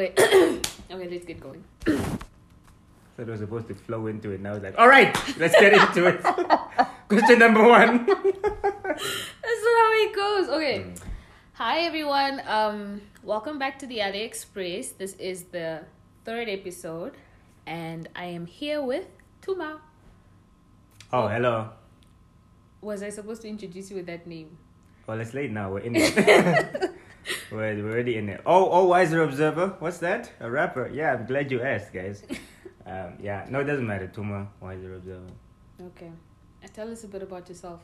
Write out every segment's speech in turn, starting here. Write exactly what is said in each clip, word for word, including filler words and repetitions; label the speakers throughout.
Speaker 1: Okay. Okay, let's get going.
Speaker 2: So it was supposed to flow into it. And I was like, all right, let's get into it. Question number one.
Speaker 1: That's not how it goes. Okay. Mm. Hi, everyone. Um, welcome back to the AliExpress. This is the third episode. And I am here with Tuma.
Speaker 2: Oh, hello.
Speaker 1: Was I supposed to introduce you with that name?
Speaker 2: Well, it's late now. We're in it. we're, we're already in it. Oh, oh, Wiser Observer. What's that? A rapper? Yeah, I'm glad you asked, guys. Um, yeah, no, it doesn't matter. Tuma, Wiser Observer.
Speaker 1: Okay. Uh, tell us a bit about yourself.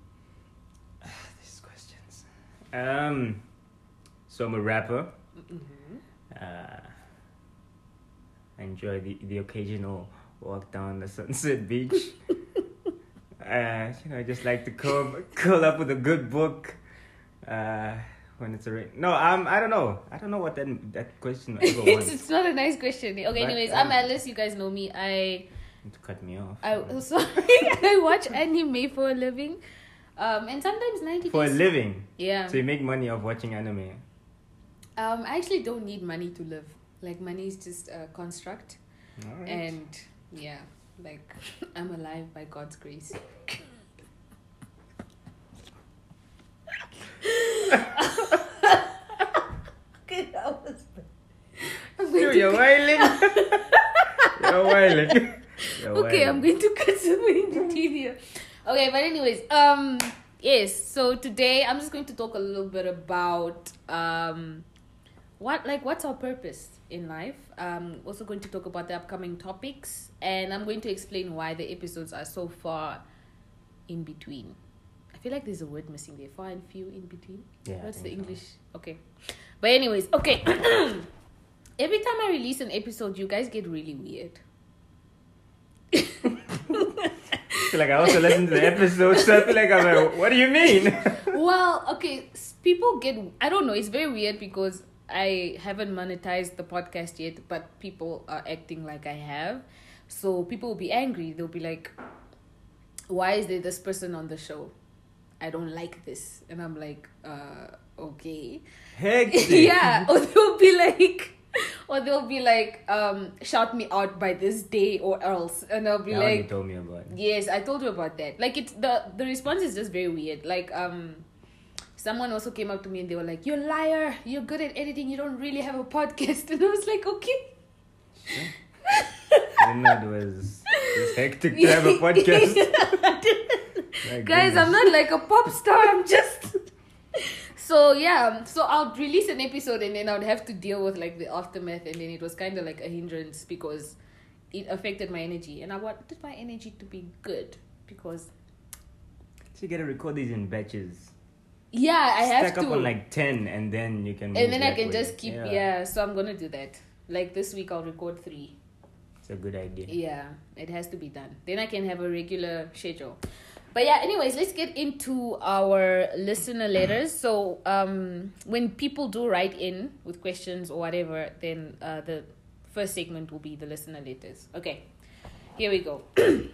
Speaker 2: These questions. Um, so I'm a rapper.
Speaker 1: Mm-hmm.
Speaker 2: Uh, I enjoy the, the occasional walk down the Sunset Beach. uh, you know, I just like to curl, curl up with a good book. Uh, when it's a rain. No, um, I don't know. I don't know what that that question ever was.
Speaker 1: it's, it's not a nice question. Okay, but, anyways, um, I'm Alice. You guys know me. I.
Speaker 2: To cut me off.
Speaker 1: I sorry. I watch anime for a living, um, and sometimes ninety.
Speaker 2: For days. a living.
Speaker 1: Yeah.
Speaker 2: So you make money off watching anime.
Speaker 1: Um, I actually don't need money to live. Like money is just a construct,
Speaker 2: right.
Speaker 1: And yeah, like I'm alive by God's grace. Okay, that was bad.
Speaker 2: Dude, you're whiling. You're whiling. You're
Speaker 1: okay,
Speaker 2: whiling.
Speaker 1: I'm going to cut somewhere in between here. Okay, but anyways, um, yes. So today I'm just going to talk a little bit about um, what like what's our purpose in life. Um, also going to talk about the upcoming topics, and I'm going to explain why the episodes are so far in between. I feel like there's a word missing there. Far and few in between.
Speaker 2: Yeah.
Speaker 1: What's the English? So. Okay. But anyways, okay. Every time I release an episode, you guys get really weird.
Speaker 2: I feel like I also listen to the episode, so I feel like I'm like, what do you mean?
Speaker 1: Well, okay. People get... I don't know. It's very weird because I haven't monetized the podcast yet, but people are acting like I have. So people will be angry. They'll be like, why is there this person on the show? I don't like this. And I'm like, uh, okay.
Speaker 2: Heck
Speaker 1: yeah. Or they'll be like, or they'll be like, um, shout me out by this day or else. And I'll be
Speaker 2: that
Speaker 1: like,
Speaker 2: you told me about it.
Speaker 1: Yes, I told you about that. Like it's the, the response is just very weird. Like, um, someone also came up to me and they were like, you're a liar. You're good at editing. You don't really have a podcast. And I was like, okay.
Speaker 2: Sure. I didn't know it was it's hectic to have a podcast.
Speaker 1: Guys, I'm not like a pop star. I'm just... So, yeah. So, I'll release an episode and then I would have to deal with, like, the aftermath. And then it was kind of like a hindrance because it affected my energy. And I wanted my energy to be good because...
Speaker 2: So, you got to record these in batches.
Speaker 1: Yeah, I have
Speaker 2: Stack
Speaker 1: to.
Speaker 2: Stack up on, like, ten and then you can...
Speaker 1: And then I can
Speaker 2: way.
Speaker 1: just keep... Yeah. yeah, so I'm going to do that. Like, this week I'll record three.
Speaker 2: It's a good idea.
Speaker 1: Yeah, it has to be done. Then I can have a regular schedule. But yeah, anyways, let's get into our listener letters. So um, when people do write in with questions or whatever, then uh, the first segment will be the listener letters. Okay, here we go.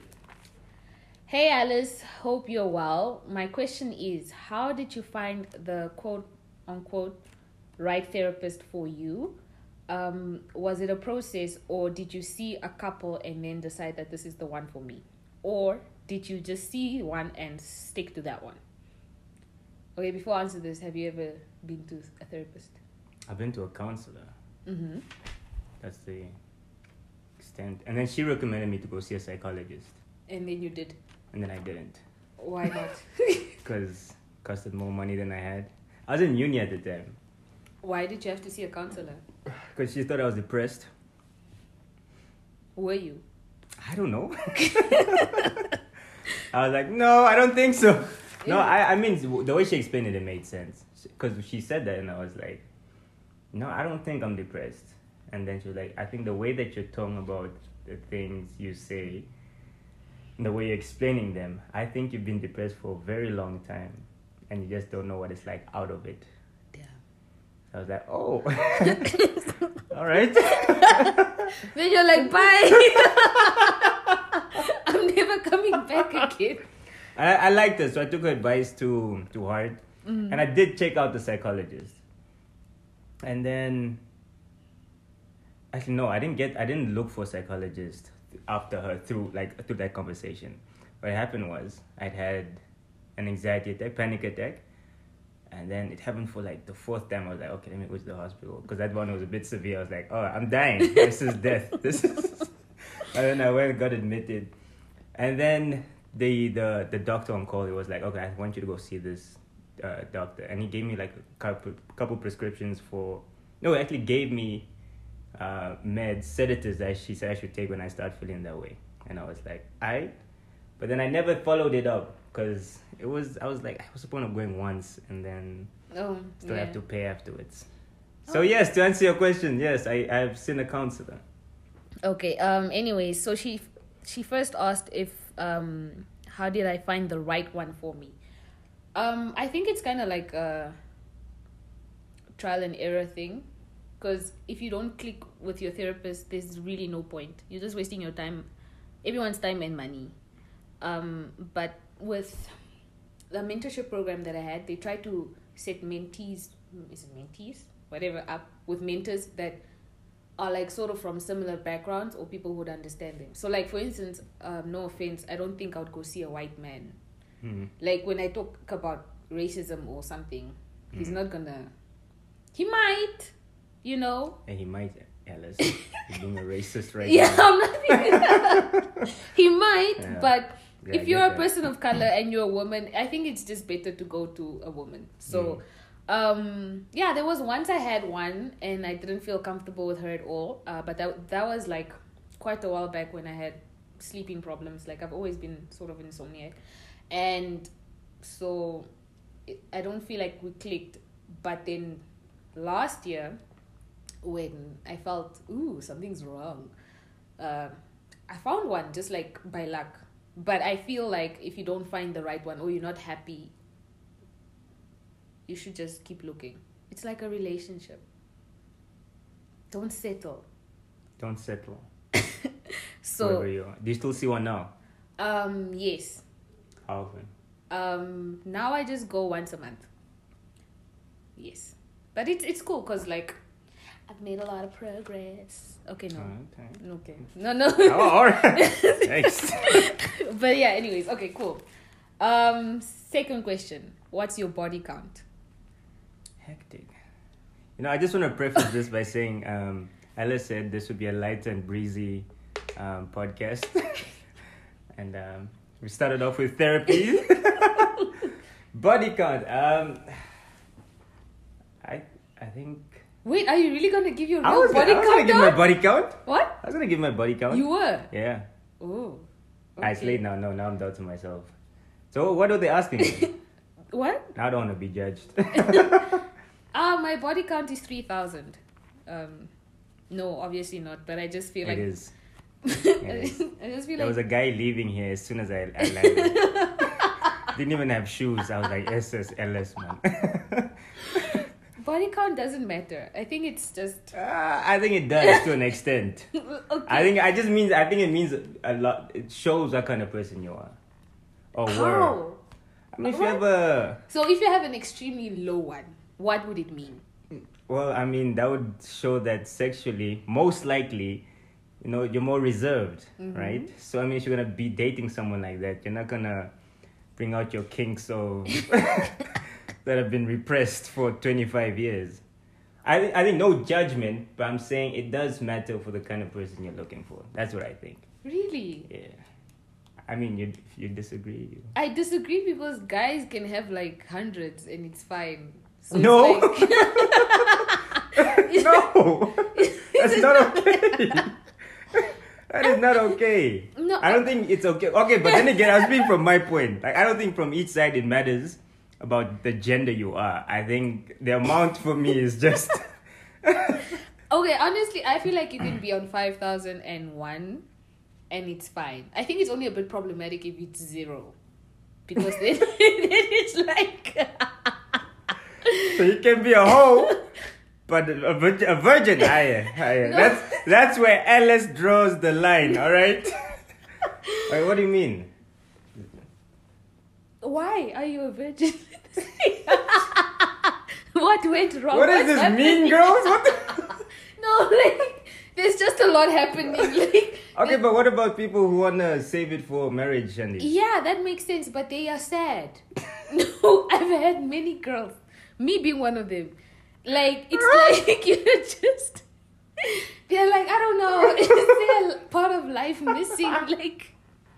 Speaker 1: Hey Alice, hope you're well. My question is, how did you find the quote unquote right therapist for you? Um, was it a process, or did you see a couple and then decide that this is the one for me? Or did you just see one and stick to that one? Okay, before I answer this, have you ever been to a therapist?
Speaker 2: I've been to a counselor.
Speaker 1: Mm-hmm.
Speaker 2: That's the extent. And then she recommended me to go see a psychologist.
Speaker 1: And then you did?
Speaker 2: And then I didn't.
Speaker 1: Why not?
Speaker 2: Because it costed more money than I had. I was in uni at the time.
Speaker 1: Why did you have to see a counselor?
Speaker 2: Because she thought I was depressed.
Speaker 1: Were you?
Speaker 2: I don't know. I was like, no, I don't think so. Yeah. No, I, I mean, the way she explained it, it made sense. Because she said that and I was like, no, I don't think I'm depressed. And then she was like, I think the way that you're talking about the things you say, the way you're explaining them, I think you've been depressed for a very long time. And you just don't know what it's like out of it. I was like, oh, all right.
Speaker 1: Then you're like, bye. I'm never coming back again.
Speaker 2: I, I liked her, so I took her advice too, too hard.
Speaker 1: Mm-hmm.
Speaker 2: And I did check out the psychologist. And then Actually, no, I didn't get. I didn't look for a psychologist after her through like through that conversation. What happened was I'd had an anxiety attack, panic attack, and then it happened for like the fourth time. I was like, okay, let me go to the hospital because that one was a bit severe. I was like, oh, I'm dying. This is death. This is. And then I went and got admitted, and then the the the doctor on call, he was like, okay, I want you to go see this uh, doctor, and he gave me like a couple couple prescriptions for. No, he actually gave me uh, meds, sedatives that she said I should take when I start feeling that way, and I was like, I. But then I never followed it up because it was I was like I was supposed to going once and then
Speaker 1: Oh,
Speaker 2: still
Speaker 1: yeah.
Speaker 2: have to pay afterwards. So yes, to answer your question, yes, I I've seen a counselor.
Speaker 1: Okay. Um. Anyways, so she she first asked if um how did I find the right one for me. Um. I think it's kind of like a trial and error thing, because if you don't click with your therapist, there's really no point. You're just wasting your time, everyone's time and money. Um. But with the mentorship program that I had, they tried to set mentees, is it mentees, whatever, up with mentors that are like sort of from similar backgrounds or people who would understand them. So like for instance, um, no offense, I don't think I would go see a white man.
Speaker 2: Mm.
Speaker 1: Like when I talk about racism or something, he's
Speaker 2: Mm.
Speaker 1: not gonna, he might, you know.
Speaker 2: And he might, Alice, you're being a racist right
Speaker 1: Yeah,
Speaker 2: now.
Speaker 1: I'm not being he might,
Speaker 2: Yeah.
Speaker 1: but
Speaker 2: Yeah, I
Speaker 1: if you're
Speaker 2: get
Speaker 1: a
Speaker 2: that.
Speaker 1: person of color and you're a woman, I think it's just better to go to a woman. So um yeah, there was once I had one and I didn't feel comfortable with her at all, uh, but that that was like quite a while back when I had sleeping problems. Like I've always been sort of insomniac, and so it, I don't feel like we clicked. But then last year when I felt ooh, something's wrong, uh, I found one just like by luck. But I feel like if you don't find the right one or you're not happy, you should just keep looking. It's like a relationship. Don't settle.
Speaker 2: Don't settle.
Speaker 1: So
Speaker 2: Wherever you are. Do you still see one now?
Speaker 1: um yes.
Speaker 2: How often?
Speaker 1: Um now I just go once a month. Yes. But it's it's cool because like I've made a lot of progress. Okay, no.
Speaker 2: Okay.
Speaker 1: Okay. No, no.
Speaker 2: Oh, all right. Next.
Speaker 1: But yeah, anyways, okay, cool. Um second question. What's your body count?
Speaker 2: Hectic. You know, I just want to preface this by saying, um, Alice said this would be a light and breezy um, podcast. And um, we started off with therapy. Body count. Um, I I think...
Speaker 1: Wait, are you really gonna give your
Speaker 2: I
Speaker 1: real
Speaker 2: was,
Speaker 1: body
Speaker 2: I was
Speaker 1: count?
Speaker 2: going to give my
Speaker 1: out?
Speaker 2: body count.
Speaker 1: What?
Speaker 2: I was going to give my body count.
Speaker 1: You were?
Speaker 2: Yeah.
Speaker 1: Oh.
Speaker 2: Ah, it's late now. No, now I'm doubting myself. So what are they asking me?
Speaker 1: What?
Speaker 2: Now I don't want to be judged.
Speaker 1: Ah, uh, my body count is three thousand. Um, no, obviously not. But I just feel
Speaker 2: It
Speaker 1: like
Speaker 2: is.
Speaker 1: I
Speaker 2: is.
Speaker 1: just feel
Speaker 2: There
Speaker 1: like
Speaker 2: was a guy leaving here as soon as I, I landed. Didn't even have shoes. I was like, S S L S, man.
Speaker 1: body count doesn't matter. I think it's just
Speaker 2: Uh, I think it does to an extent.
Speaker 1: okay.
Speaker 2: I think I just means I think it means a lot. It shows what kind of person you are, or were.
Speaker 1: How?
Speaker 2: I mean, if you
Speaker 1: What?
Speaker 2: have a
Speaker 1: So if you have an extremely low one, what would it mean?
Speaker 2: well, I mean that would show that sexually, most likely, you know, you're more reserved,
Speaker 1: Mhm.
Speaker 2: right? So I mean, if you're gonna be dating someone like that, you're not gonna bring out your kinks of that have been repressed for twenty-five years. I I think no judgment, but I'm saying it does matter for the kind of person you're looking for. That's what I think.
Speaker 1: Really?
Speaker 2: Yeah. I mean, you if you disagree. You...
Speaker 1: I disagree because guys can have like hundreds and it's fine. So
Speaker 2: No.
Speaker 1: It's like...
Speaker 2: No, that's not okay. That is not okay.
Speaker 1: No,
Speaker 2: I don't think it's okay. Okay, but then again, I speak from my point. Like, I don't think from each side it matters about the gender you are. I think the amount for me is just.
Speaker 1: Okay, honestly, I feel like you can be on five thousand one and it's fine. I think it's only a bit problematic if it's zero. Because then, then it's like...
Speaker 2: So you can be a hoe, but a, virgin, a virgin higher, higher.
Speaker 1: No.
Speaker 2: That's that's where Alice draws the line. All right. Like, what do you mean?
Speaker 1: Why are you a virgin? What went wrong?
Speaker 2: What is
Speaker 1: What's
Speaker 2: this,
Speaker 1: happening?
Speaker 2: Mean Girls? What? The...
Speaker 1: No, like there's just a lot happening. Like,
Speaker 2: Okay, but what about people who wanna save it for marriage and this?
Speaker 1: yeah, that makes sense, but they are sad. No, I've had many girls, me being one of them. Like, it's like you're just, they're like, I don't know, is there a part of life missing? Like,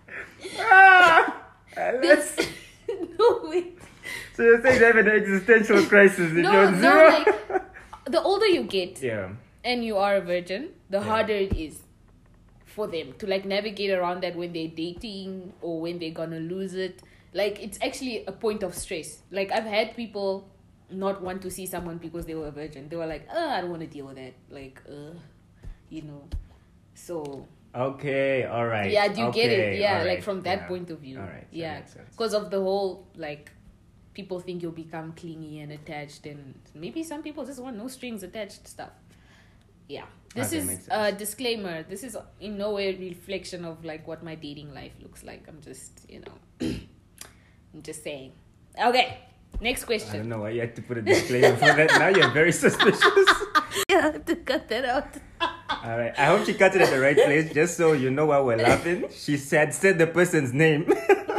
Speaker 2: Ah,
Speaker 1: this, no, wait.
Speaker 2: so you're saying they have an existential crisis if
Speaker 1: No,
Speaker 2: you're
Speaker 1: no,
Speaker 2: zero?
Speaker 1: like, the older you get
Speaker 2: Yeah.
Speaker 1: and you are a virgin, the
Speaker 2: Yeah.
Speaker 1: harder it is for them to like navigate around that when they're dating or when they're gonna lose it. Like, it's actually a point of stress. Like, I've had people not want to see someone because they were a virgin. They were like, oh, I don't want to deal with that. Like, uh, you know. So,
Speaker 2: Okay, all right.
Speaker 1: yeah, do you get it?
Speaker 2: Okay,
Speaker 1: Yeah,
Speaker 2: all
Speaker 1: like
Speaker 2: right,
Speaker 1: from that
Speaker 2: yeah.
Speaker 1: point of view.
Speaker 2: All right, that
Speaker 1: yeah.
Speaker 2: makes sense.
Speaker 1: Because of the whole, like, people think you'll become clingy and attached, and maybe some people just want no strings attached stuff. Yeah. This
Speaker 2: that
Speaker 1: is
Speaker 2: makes
Speaker 1: a
Speaker 2: sense.
Speaker 1: disclaimer. This is in no way a reflection of like what my dating life looks like. I'm just, you know, I'm just saying. Okay, next
Speaker 2: I
Speaker 1: question.
Speaker 2: don't know why you had to put a disclaimer for that. Now you're very suspicious.
Speaker 1: Yeah, I have to cut that out.
Speaker 2: All right. I hope she cut it at the right place, just so you know why we're laughing. She said said the person's name.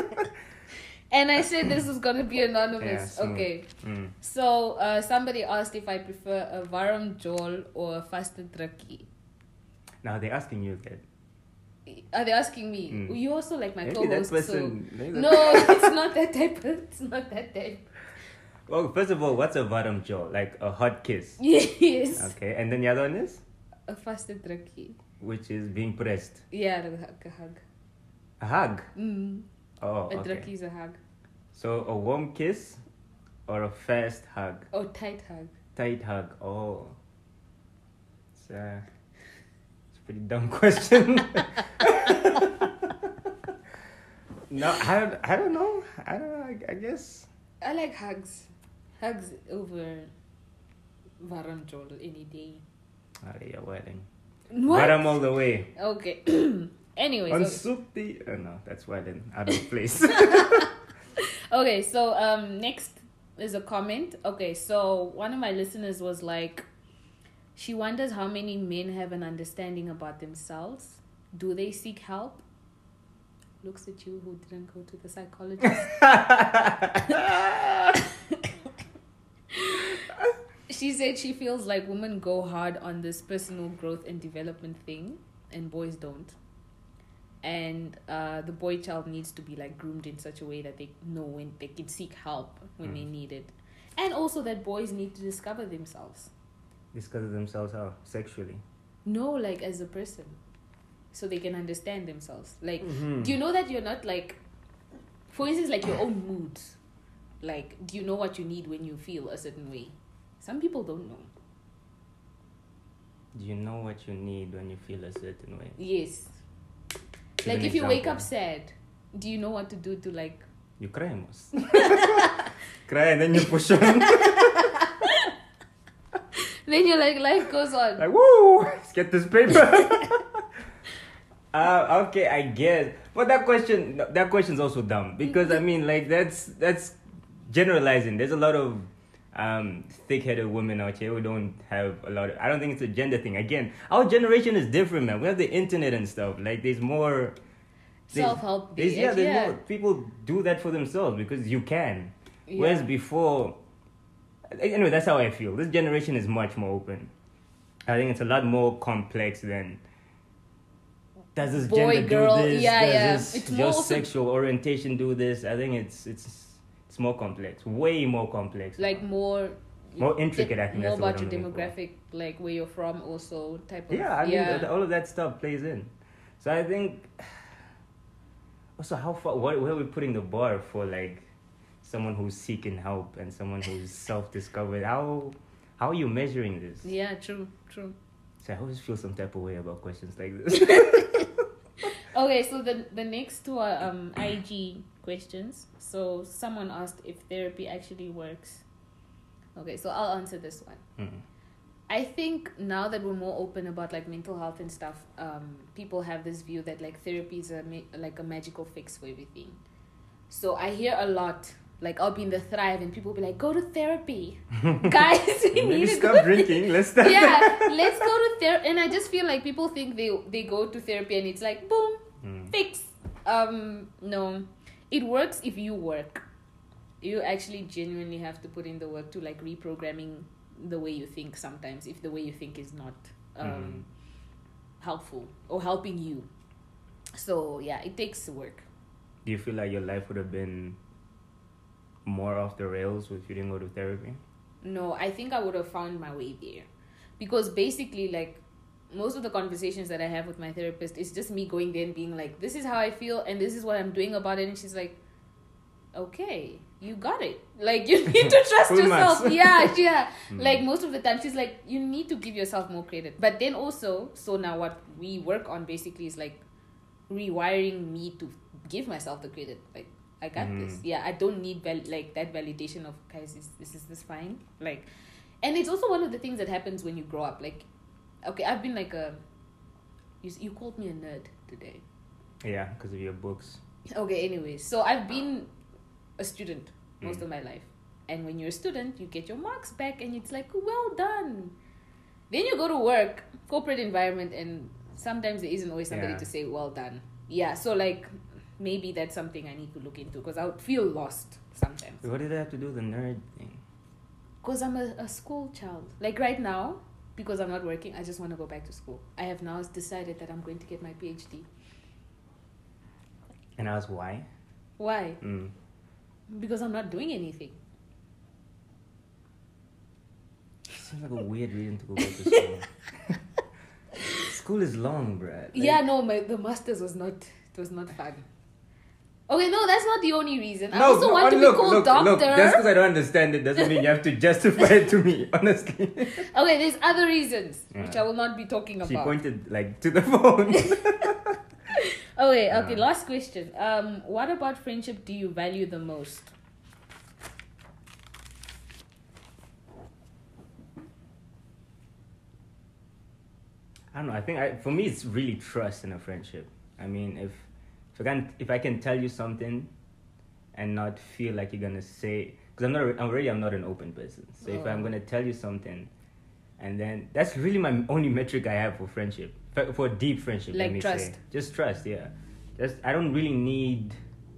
Speaker 1: And I said this is gonna be anonymous.
Speaker 2: Yeah, smooth.
Speaker 1: Okay.
Speaker 2: Mm.
Speaker 1: So uh, somebody asked if I prefer a Varam Jol or a Fasted Draki.
Speaker 2: Now they're asking you that.
Speaker 1: Are they asking me?
Speaker 2: Mm.
Speaker 1: You also like my
Speaker 2: Maybe
Speaker 1: co-host,
Speaker 2: that person.
Speaker 1: so
Speaker 2: maybe that-
Speaker 1: no, it's not that type. Of, it's not that type.
Speaker 2: Well, first of all, what's a varam jaw? Like a hot kiss.
Speaker 1: Yes.
Speaker 2: Okay, and then the other one is,
Speaker 1: A Fasted Draki.
Speaker 2: which is being pressed.
Speaker 1: Yeah, like a hug.
Speaker 2: A hug.
Speaker 1: Mm.
Speaker 2: Oh,
Speaker 1: A
Speaker 2: okay.
Speaker 1: Draki is a hug.
Speaker 2: So a warm kiss, or a fast hug,
Speaker 1: Oh, tight hug.
Speaker 2: tight hug. Oh, it's, uh, it's a pretty dumb question. No, I don't. I don't know. I don't know. I, I guess.
Speaker 1: I like hugs. Hugs over Varam Jol any day.
Speaker 2: Oh, yeah, wedding.
Speaker 1: What?
Speaker 2: Varam all the way.
Speaker 1: Okay. Anyways.
Speaker 2: On
Speaker 1: okay.
Speaker 2: Supti. Oh no, that's wedding. Out of place.
Speaker 1: Okay, so um next is a comment. Okay, so one of my listeners was like, she wonders how many men have an understanding about themselves. Do they seek help? Looks at you who didn't go to the psychologist. She said she feels like women go hard on this personal growth and development thing and boys don't. And uh, the boy child needs to be like groomed in such a way that they know when they can seek help when
Speaker 2: Mm.
Speaker 1: they need it. And also that boys need to discover themselves.
Speaker 2: Discover themselves how? Sexually.
Speaker 1: No, like as a person. So they can understand themselves. Like,
Speaker 2: Mhm.
Speaker 1: do you know that you're not like, for instance, like your own moods? Like, do you know what you need when you feel a certain way? Some people don't know.
Speaker 2: Do you know what you need when you feel a certain way?
Speaker 1: Yes.
Speaker 2: Give
Speaker 1: Like
Speaker 2: an
Speaker 1: if you wake
Speaker 2: example.
Speaker 1: up sad, do you know what to do to like...
Speaker 2: You cry, mos. Cry and then you push on.
Speaker 1: Then you're like, life goes on.
Speaker 2: Like, woo! Let's get this paper. uh, okay, I guess. But that question, that question's also dumb. Because, I mean, like, that's that's generalizing. There's a lot of um, thick-headed women out here who don't have a lot of... I don't think it's a gender thing. Again, our generation is different, man. We have the internet and stuff. Like, there's more... there's-
Speaker 1: Self-help.
Speaker 2: there's-
Speaker 1: big.
Speaker 2: Yeah, there's
Speaker 1: yeah.
Speaker 2: more... People do that for themselves because you can.
Speaker 1: Yeah.
Speaker 2: Whereas before... Anyway, that's how I feel. This generation is much more open. I think it's a lot more complex than... Does this
Speaker 1: Boy,
Speaker 2: gender
Speaker 1: girl,
Speaker 2: do this?
Speaker 1: yeah,
Speaker 2: Does
Speaker 1: yeah.
Speaker 2: this
Speaker 1: It's
Speaker 2: your
Speaker 1: more also-
Speaker 2: sexual orientation do this? I think it's it's it's more complex. Way more complex.
Speaker 1: Like more...
Speaker 2: More intricate, I think
Speaker 1: More
Speaker 2: that's the word
Speaker 1: about your
Speaker 2: I'm looking for.
Speaker 1: demographic, like where you're from also, type of...
Speaker 2: Yeah, I mean,
Speaker 1: yeah.
Speaker 2: that- all of that stuff plays in. So I think... Also, how far... What, where are we putting the bar for, like, someone who's seeking help and someone who's self-discovered? How how are you measuring this?
Speaker 1: Yeah, true, true.
Speaker 2: So I always feel some type of way about questions like this.
Speaker 1: Okay, so the the next two are um I G questions. So someone asked if therapy actually works. Okay, so I'll answer this one.
Speaker 2: Mm.
Speaker 1: I think now that we're more open about like mental health and stuff, um, people have this view that like therapy is a ma- like a magical fix for everything. So I hear a lot Like, I'll be in the Thrive and people will be like, go to therapy. Guys, we
Speaker 2: Maybe
Speaker 1: need to
Speaker 2: stop
Speaker 1: go.
Speaker 2: drinking. Let's start.
Speaker 1: Yeah, let's go to therapy. And I just feel like people think they they go to therapy and it's like, boom,
Speaker 2: Mm.
Speaker 1: fix. Um, no. It works if you work. You actually genuinely have to put in the work to like reprogramming the way you think sometimes, if the way you think is not um,
Speaker 2: Mm.
Speaker 1: helpful or helping you. So, yeah, it takes work.
Speaker 2: Do you feel like your life would have been more off the rails if you didn't go to therapy?
Speaker 1: No, I think I would have found my way there. Because basically, like, most of the conversations that I have with my therapist is just me going there and being like, this is how I feel and this is what I'm doing about it. And she's like, okay, you got it. Like, you need to trust
Speaker 2: Full
Speaker 1: yourself.
Speaker 2: marks.
Speaker 1: Yeah, yeah.
Speaker 2: Mm.
Speaker 1: Like, most of the time, she's like, you need to give yourself more credit. But then also, so now what we work on basically is like rewiring me to give myself the credit. Like, I got
Speaker 2: Mm.
Speaker 1: this. Yeah, I don't need val- like that validation of, guys, is this is this fine? Like, and it's also one of the things that happens when you grow up. Like, okay, I've been like a, you, you called me a nerd today.
Speaker 2: Yeah, because of your books.
Speaker 1: Okay, anyways, so I've been a student most
Speaker 2: Mm.
Speaker 1: of my life. And when you're a student, you get your marks back and it's like, well done. Then you go to work, corporate environment, and sometimes there isn't always somebody
Speaker 2: Yeah.
Speaker 1: to say, well done. Yeah, so like, maybe that's something I need to look into because I would feel lost sometimes.
Speaker 2: What did that have to do with the nerd thing?
Speaker 1: Because I'm a, a school child. Like right now, because I'm not working, I just want to go back to school. I have now decided that I'm going to get my PhD.
Speaker 2: And I was why?
Speaker 1: Why?
Speaker 2: Mm.
Speaker 1: Because I'm not doing anything.
Speaker 2: Seems like a weird reason to go back to school. School is long, bruh. Like,
Speaker 1: Yeah, no, my the masters was not. It was not fun. Okay, no, that's not the only reason. I
Speaker 2: No,
Speaker 1: also
Speaker 2: no,
Speaker 1: want to
Speaker 2: look,
Speaker 1: be called
Speaker 2: look,
Speaker 1: doctor.
Speaker 2: Look, just because I don't understand it doesn't mean you have to justify it to me, honestly.
Speaker 1: Okay, there's other reasons which
Speaker 2: Yeah.
Speaker 1: I will not be talking
Speaker 2: She
Speaker 1: about.
Speaker 2: pointed like to the phone.
Speaker 1: Okay, okay.
Speaker 2: Yeah.
Speaker 1: Last question. Um, what about friendship do you value the most?
Speaker 2: I don't know. I think I, for me, it's really trust in a friendship. I mean, if if I can if I can tell you something, and not feel like you're gonna say, because I'm not I'm already I'm not an open person. So if
Speaker 1: Oh.
Speaker 2: I'm gonna tell you something, and then that's really my only metric I have for friendship, for, for deep friendship. let
Speaker 1: Like
Speaker 2: me
Speaker 1: trust.
Speaker 2: say. Just trust. Yeah, just I don't really need.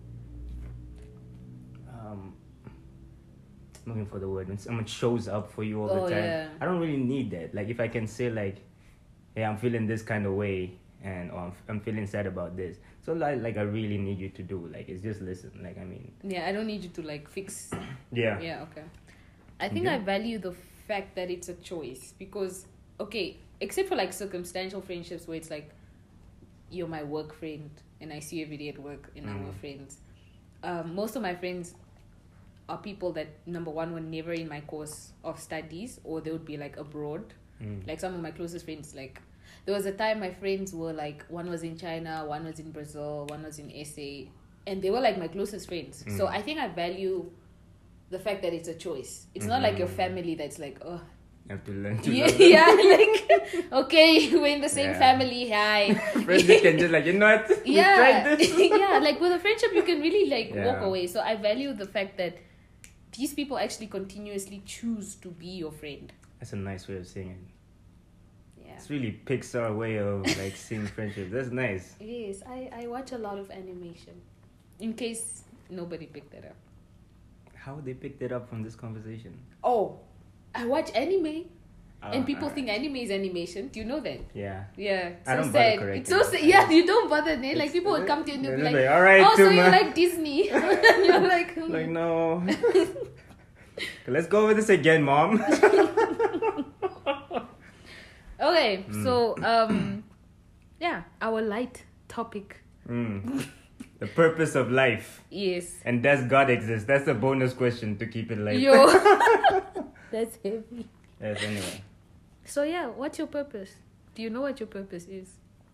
Speaker 2: Um, I'm looking for the word when someone shows up for you all
Speaker 1: Oh,
Speaker 2: the time.
Speaker 1: yeah.
Speaker 2: I don't really need that. Like if I can say like, hey, I'm feeling this kind of way, and or I'm, I'm feeling sad about this. So like, like I really need you to do like it's just listen. Like I mean,
Speaker 1: Yeah, I don't need you to like fix.
Speaker 2: yeah,
Speaker 1: Yeah, okay. I think
Speaker 2: Okay.
Speaker 1: I value the fact that it's a choice because, okay, except for like circumstantial friendships where it's like, you're my work friend and I see you every day at work and now
Speaker 2: Mm.
Speaker 1: we're friends. Um, most of my friends are people that, number one, were never in my course of studies or they would be like abroad.
Speaker 2: Mm.
Speaker 1: Like some of my closest friends, like there was a time my friends were like, one was in China, one was in Brazil, one was in S A, and they were like my closest friends. So
Speaker 2: Mm.
Speaker 1: I think I value the fact that it's a choice. It's not like your
Speaker 2: Mhm.
Speaker 1: family that's like, oh,
Speaker 2: You have to learn to
Speaker 1: yeah,
Speaker 2: love them.
Speaker 1: yeah, like, okay, we're in the same
Speaker 2: Yeah.
Speaker 1: family, hi.
Speaker 2: Friends that can just like, you know what? We
Speaker 1: Yeah,
Speaker 2: tried this.
Speaker 1: yeah, like with a friendship, you can really like walk
Speaker 2: Yeah.
Speaker 1: away. So I value the fact that these people actually continuously choose to be your friend.
Speaker 2: That's a nice way of saying it.
Speaker 1: Yeah.
Speaker 2: It's really Pixar way of like seeing friendship. That's nice.
Speaker 1: Yes, I, I watch a lot of animation. In case nobody picked that up.
Speaker 2: How would they pick that up from this conversation?
Speaker 1: Oh, I watch anime.
Speaker 2: Uh,
Speaker 1: and people
Speaker 2: alright.
Speaker 1: think anime is animation. Do you know that?
Speaker 2: Yeah.
Speaker 1: Yeah. So
Speaker 2: I don't bother
Speaker 1: sad.
Speaker 2: correcting
Speaker 1: It's so
Speaker 2: you.
Speaker 1: sad. Yeah, you don't bother. Ne? Like
Speaker 2: It's-
Speaker 1: people would come to you and they'll be
Speaker 2: They're
Speaker 1: like,
Speaker 2: all right,
Speaker 1: oh, so
Speaker 2: Tuma."
Speaker 1: you like Disney. And you're like, hmm.
Speaker 2: Like, no. Okay, let's go over this again, mom.
Speaker 1: Okay,
Speaker 2: Mm.
Speaker 1: so um, yeah, our light topic
Speaker 2: Mm. The purpose of life.
Speaker 1: is
Speaker 2: And does God exist? That's a bonus question to keep it light.
Speaker 1: yo. That's heavy.
Speaker 2: Yes, anyway.
Speaker 1: So yeah, what's your purpose? Do you know what your purpose is?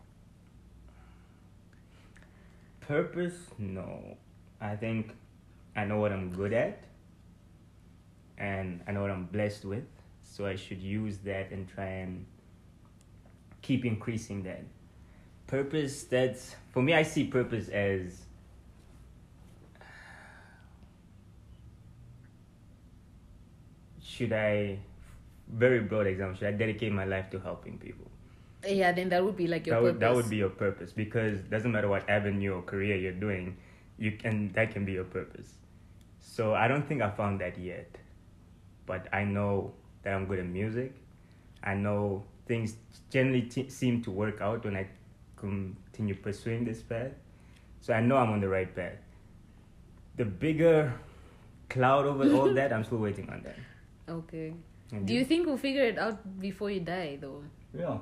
Speaker 2: Purpose? No. I think I know what I'm good at. And I know what I'm blessed with. So I should use that and try and keep increasing that. Purpose, that's... For me, I see purpose as... should I, very broad example, should I dedicate my life to helping people?
Speaker 1: Yeah, then that would be like your
Speaker 2: that
Speaker 1: purpose.
Speaker 2: would, that would be your purpose, because it doesn't matter what avenue or career you're doing, you can that can be your purpose. So I don't think I found that yet, but I know that I'm good at music. I know things generally t- seem to work out when I continue pursuing this path. So I know I'm on the right path. The bigger cloud over all that, I'm still waiting on that.
Speaker 1: Okay.
Speaker 2: And
Speaker 1: Do
Speaker 2: you?
Speaker 1: you think we'll figure it out before you die, though?
Speaker 2: Yeah.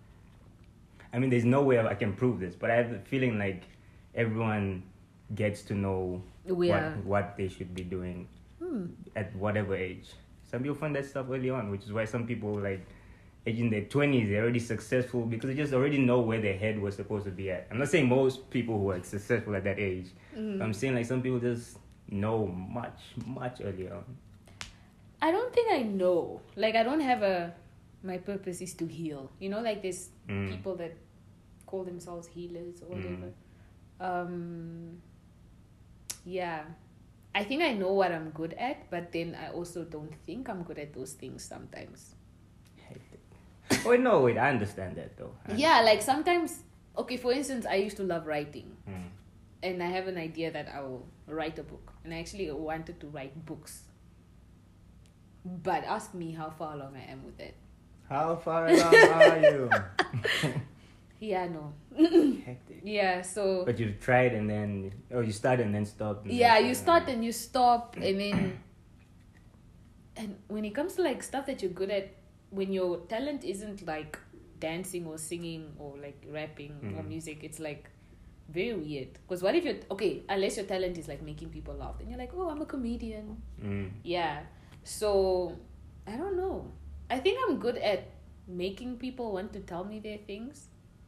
Speaker 2: I mean, there's no way I can prove this, but I have the feeling like everyone gets to know
Speaker 1: Yeah.
Speaker 2: what what they should be doing
Speaker 1: Hmm.
Speaker 2: at whatever age. Some people find that stuff early on, which is why some people, like, age in their twenties, they're already successful because they just already know where their head was supposed to be at. I'm not saying most people who are successful at that age.
Speaker 1: Mm.
Speaker 2: I'm saying, like, some people just know much, much earlier on.
Speaker 1: I don't think I know. Like, I don't have a... My purpose is to heal. You know, like there's
Speaker 2: Mm.
Speaker 1: people that call themselves healers or whatever.
Speaker 2: Mm.
Speaker 1: Um, yeah. I think I know what I'm good at, but then I also don't think I'm good at those things sometimes.
Speaker 2: Hectic. Wait, no, wait, I understand that, though. I
Speaker 1: Yeah, like sometimes... Okay, for instance, I used to love writing.
Speaker 2: Mm.
Speaker 1: And I have an idea that I will write a book. And I actually wanted to write books. But ask me how far along I am with that.
Speaker 2: How far along are you?
Speaker 1: Yeah, no.
Speaker 2: Hectic.
Speaker 1: Yeah, so...
Speaker 2: But you tried and then, oh, you started and then stopped. and
Speaker 1: Yeah,
Speaker 2: then
Speaker 1: you
Speaker 2: started.
Speaker 1: start and you stop. And then... And when it comes to like stuff that you're good at, when your talent isn't like dancing or singing or like rapping or
Speaker 2: Mhm.
Speaker 1: music, it's like very weird. Because what if you're... Okay, unless your talent is like making people laugh. Then you're like, oh, I'm a comedian.
Speaker 2: Mm.
Speaker 1: Yeah. So, I don't know. I think I'm good at making people want to tell me their things.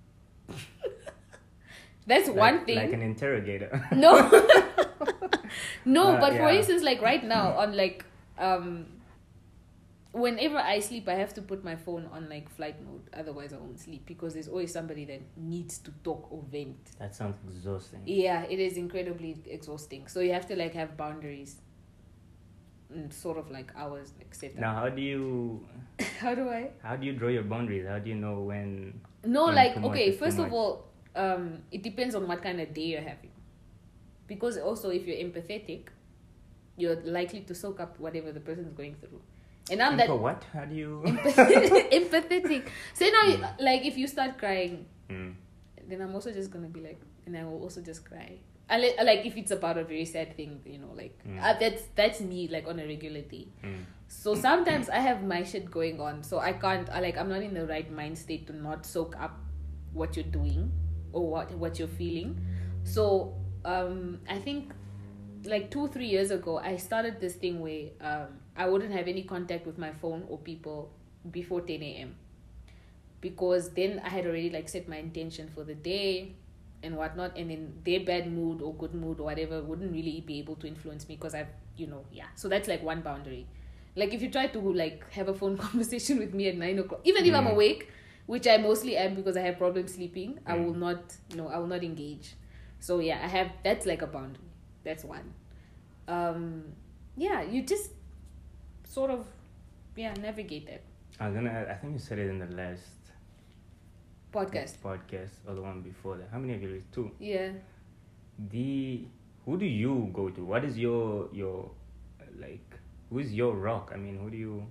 Speaker 1: That's
Speaker 2: Like-
Speaker 1: one thing.
Speaker 2: Like an interrogator.
Speaker 1: No. No,
Speaker 2: Uh,
Speaker 1: but for
Speaker 2: yeah.
Speaker 1: instance, like right now on like um whenever I sleep, I have to put my phone on like flight mode, otherwise I won't sleep, because there's always somebody that needs to talk or vent.
Speaker 2: That sounds exhausting.
Speaker 1: Yeah, it is incredibly exhausting. So you have to like have boundaries. And sort of like hours like set up.
Speaker 2: Now, how do you
Speaker 1: How do I?
Speaker 2: how do you draw your boundaries? How do you know when?
Speaker 1: No,
Speaker 2: when
Speaker 1: like
Speaker 2: too much
Speaker 1: okay,
Speaker 2: is too
Speaker 1: first of
Speaker 2: much?
Speaker 1: all, um, it depends on what kind of day you're having. Because also if you're empathetic, you're likely to soak up whatever the person's going through. And I'm
Speaker 2: And
Speaker 1: that
Speaker 2: for what? How do you?
Speaker 1: empathetic. So now, you-
Speaker 2: Mm.
Speaker 1: like if you start crying,
Speaker 2: Mm.
Speaker 1: then I'm also just gonna be like, and I will also just cry. Unle- Like if it's about a very sad thing, you know, like
Speaker 2: Mm.
Speaker 1: uh, that's that's me like on a regular day.
Speaker 2: Mm.
Speaker 1: So sometimes I have my shit going on, so I can't. I like I'm not in the right mind state to not soak up what you're doing or what what you're feeling. So um, I think like two three years ago, I started this thing where um, I wouldn't have any contact with my phone or people before ten a.m. because then I had already like set my intention for the day and whatnot, and then their bad mood or good mood or whatever wouldn't really be able to influence me because I've, you know, yeah. So that's like one boundary. Like if you try to like have a phone conversation with me at nine o'clock, even if I'm
Speaker 2: Mm.
Speaker 1: awake, which I mostly am because I have problems sleeping, I
Speaker 2: Mm.
Speaker 1: will not, you know, I will not engage. So yeah, I have, that's like a boundary. That's one. Um, yeah, you just sort of, yeah, navigate that.
Speaker 2: I was gonna. I think you said it in the last
Speaker 1: Podcast.
Speaker 2: podcast or the one before that. How many of you released? Two.
Speaker 1: Yeah.
Speaker 2: The who do you go to? What is your your like? Who is your rock? I mean, who do you?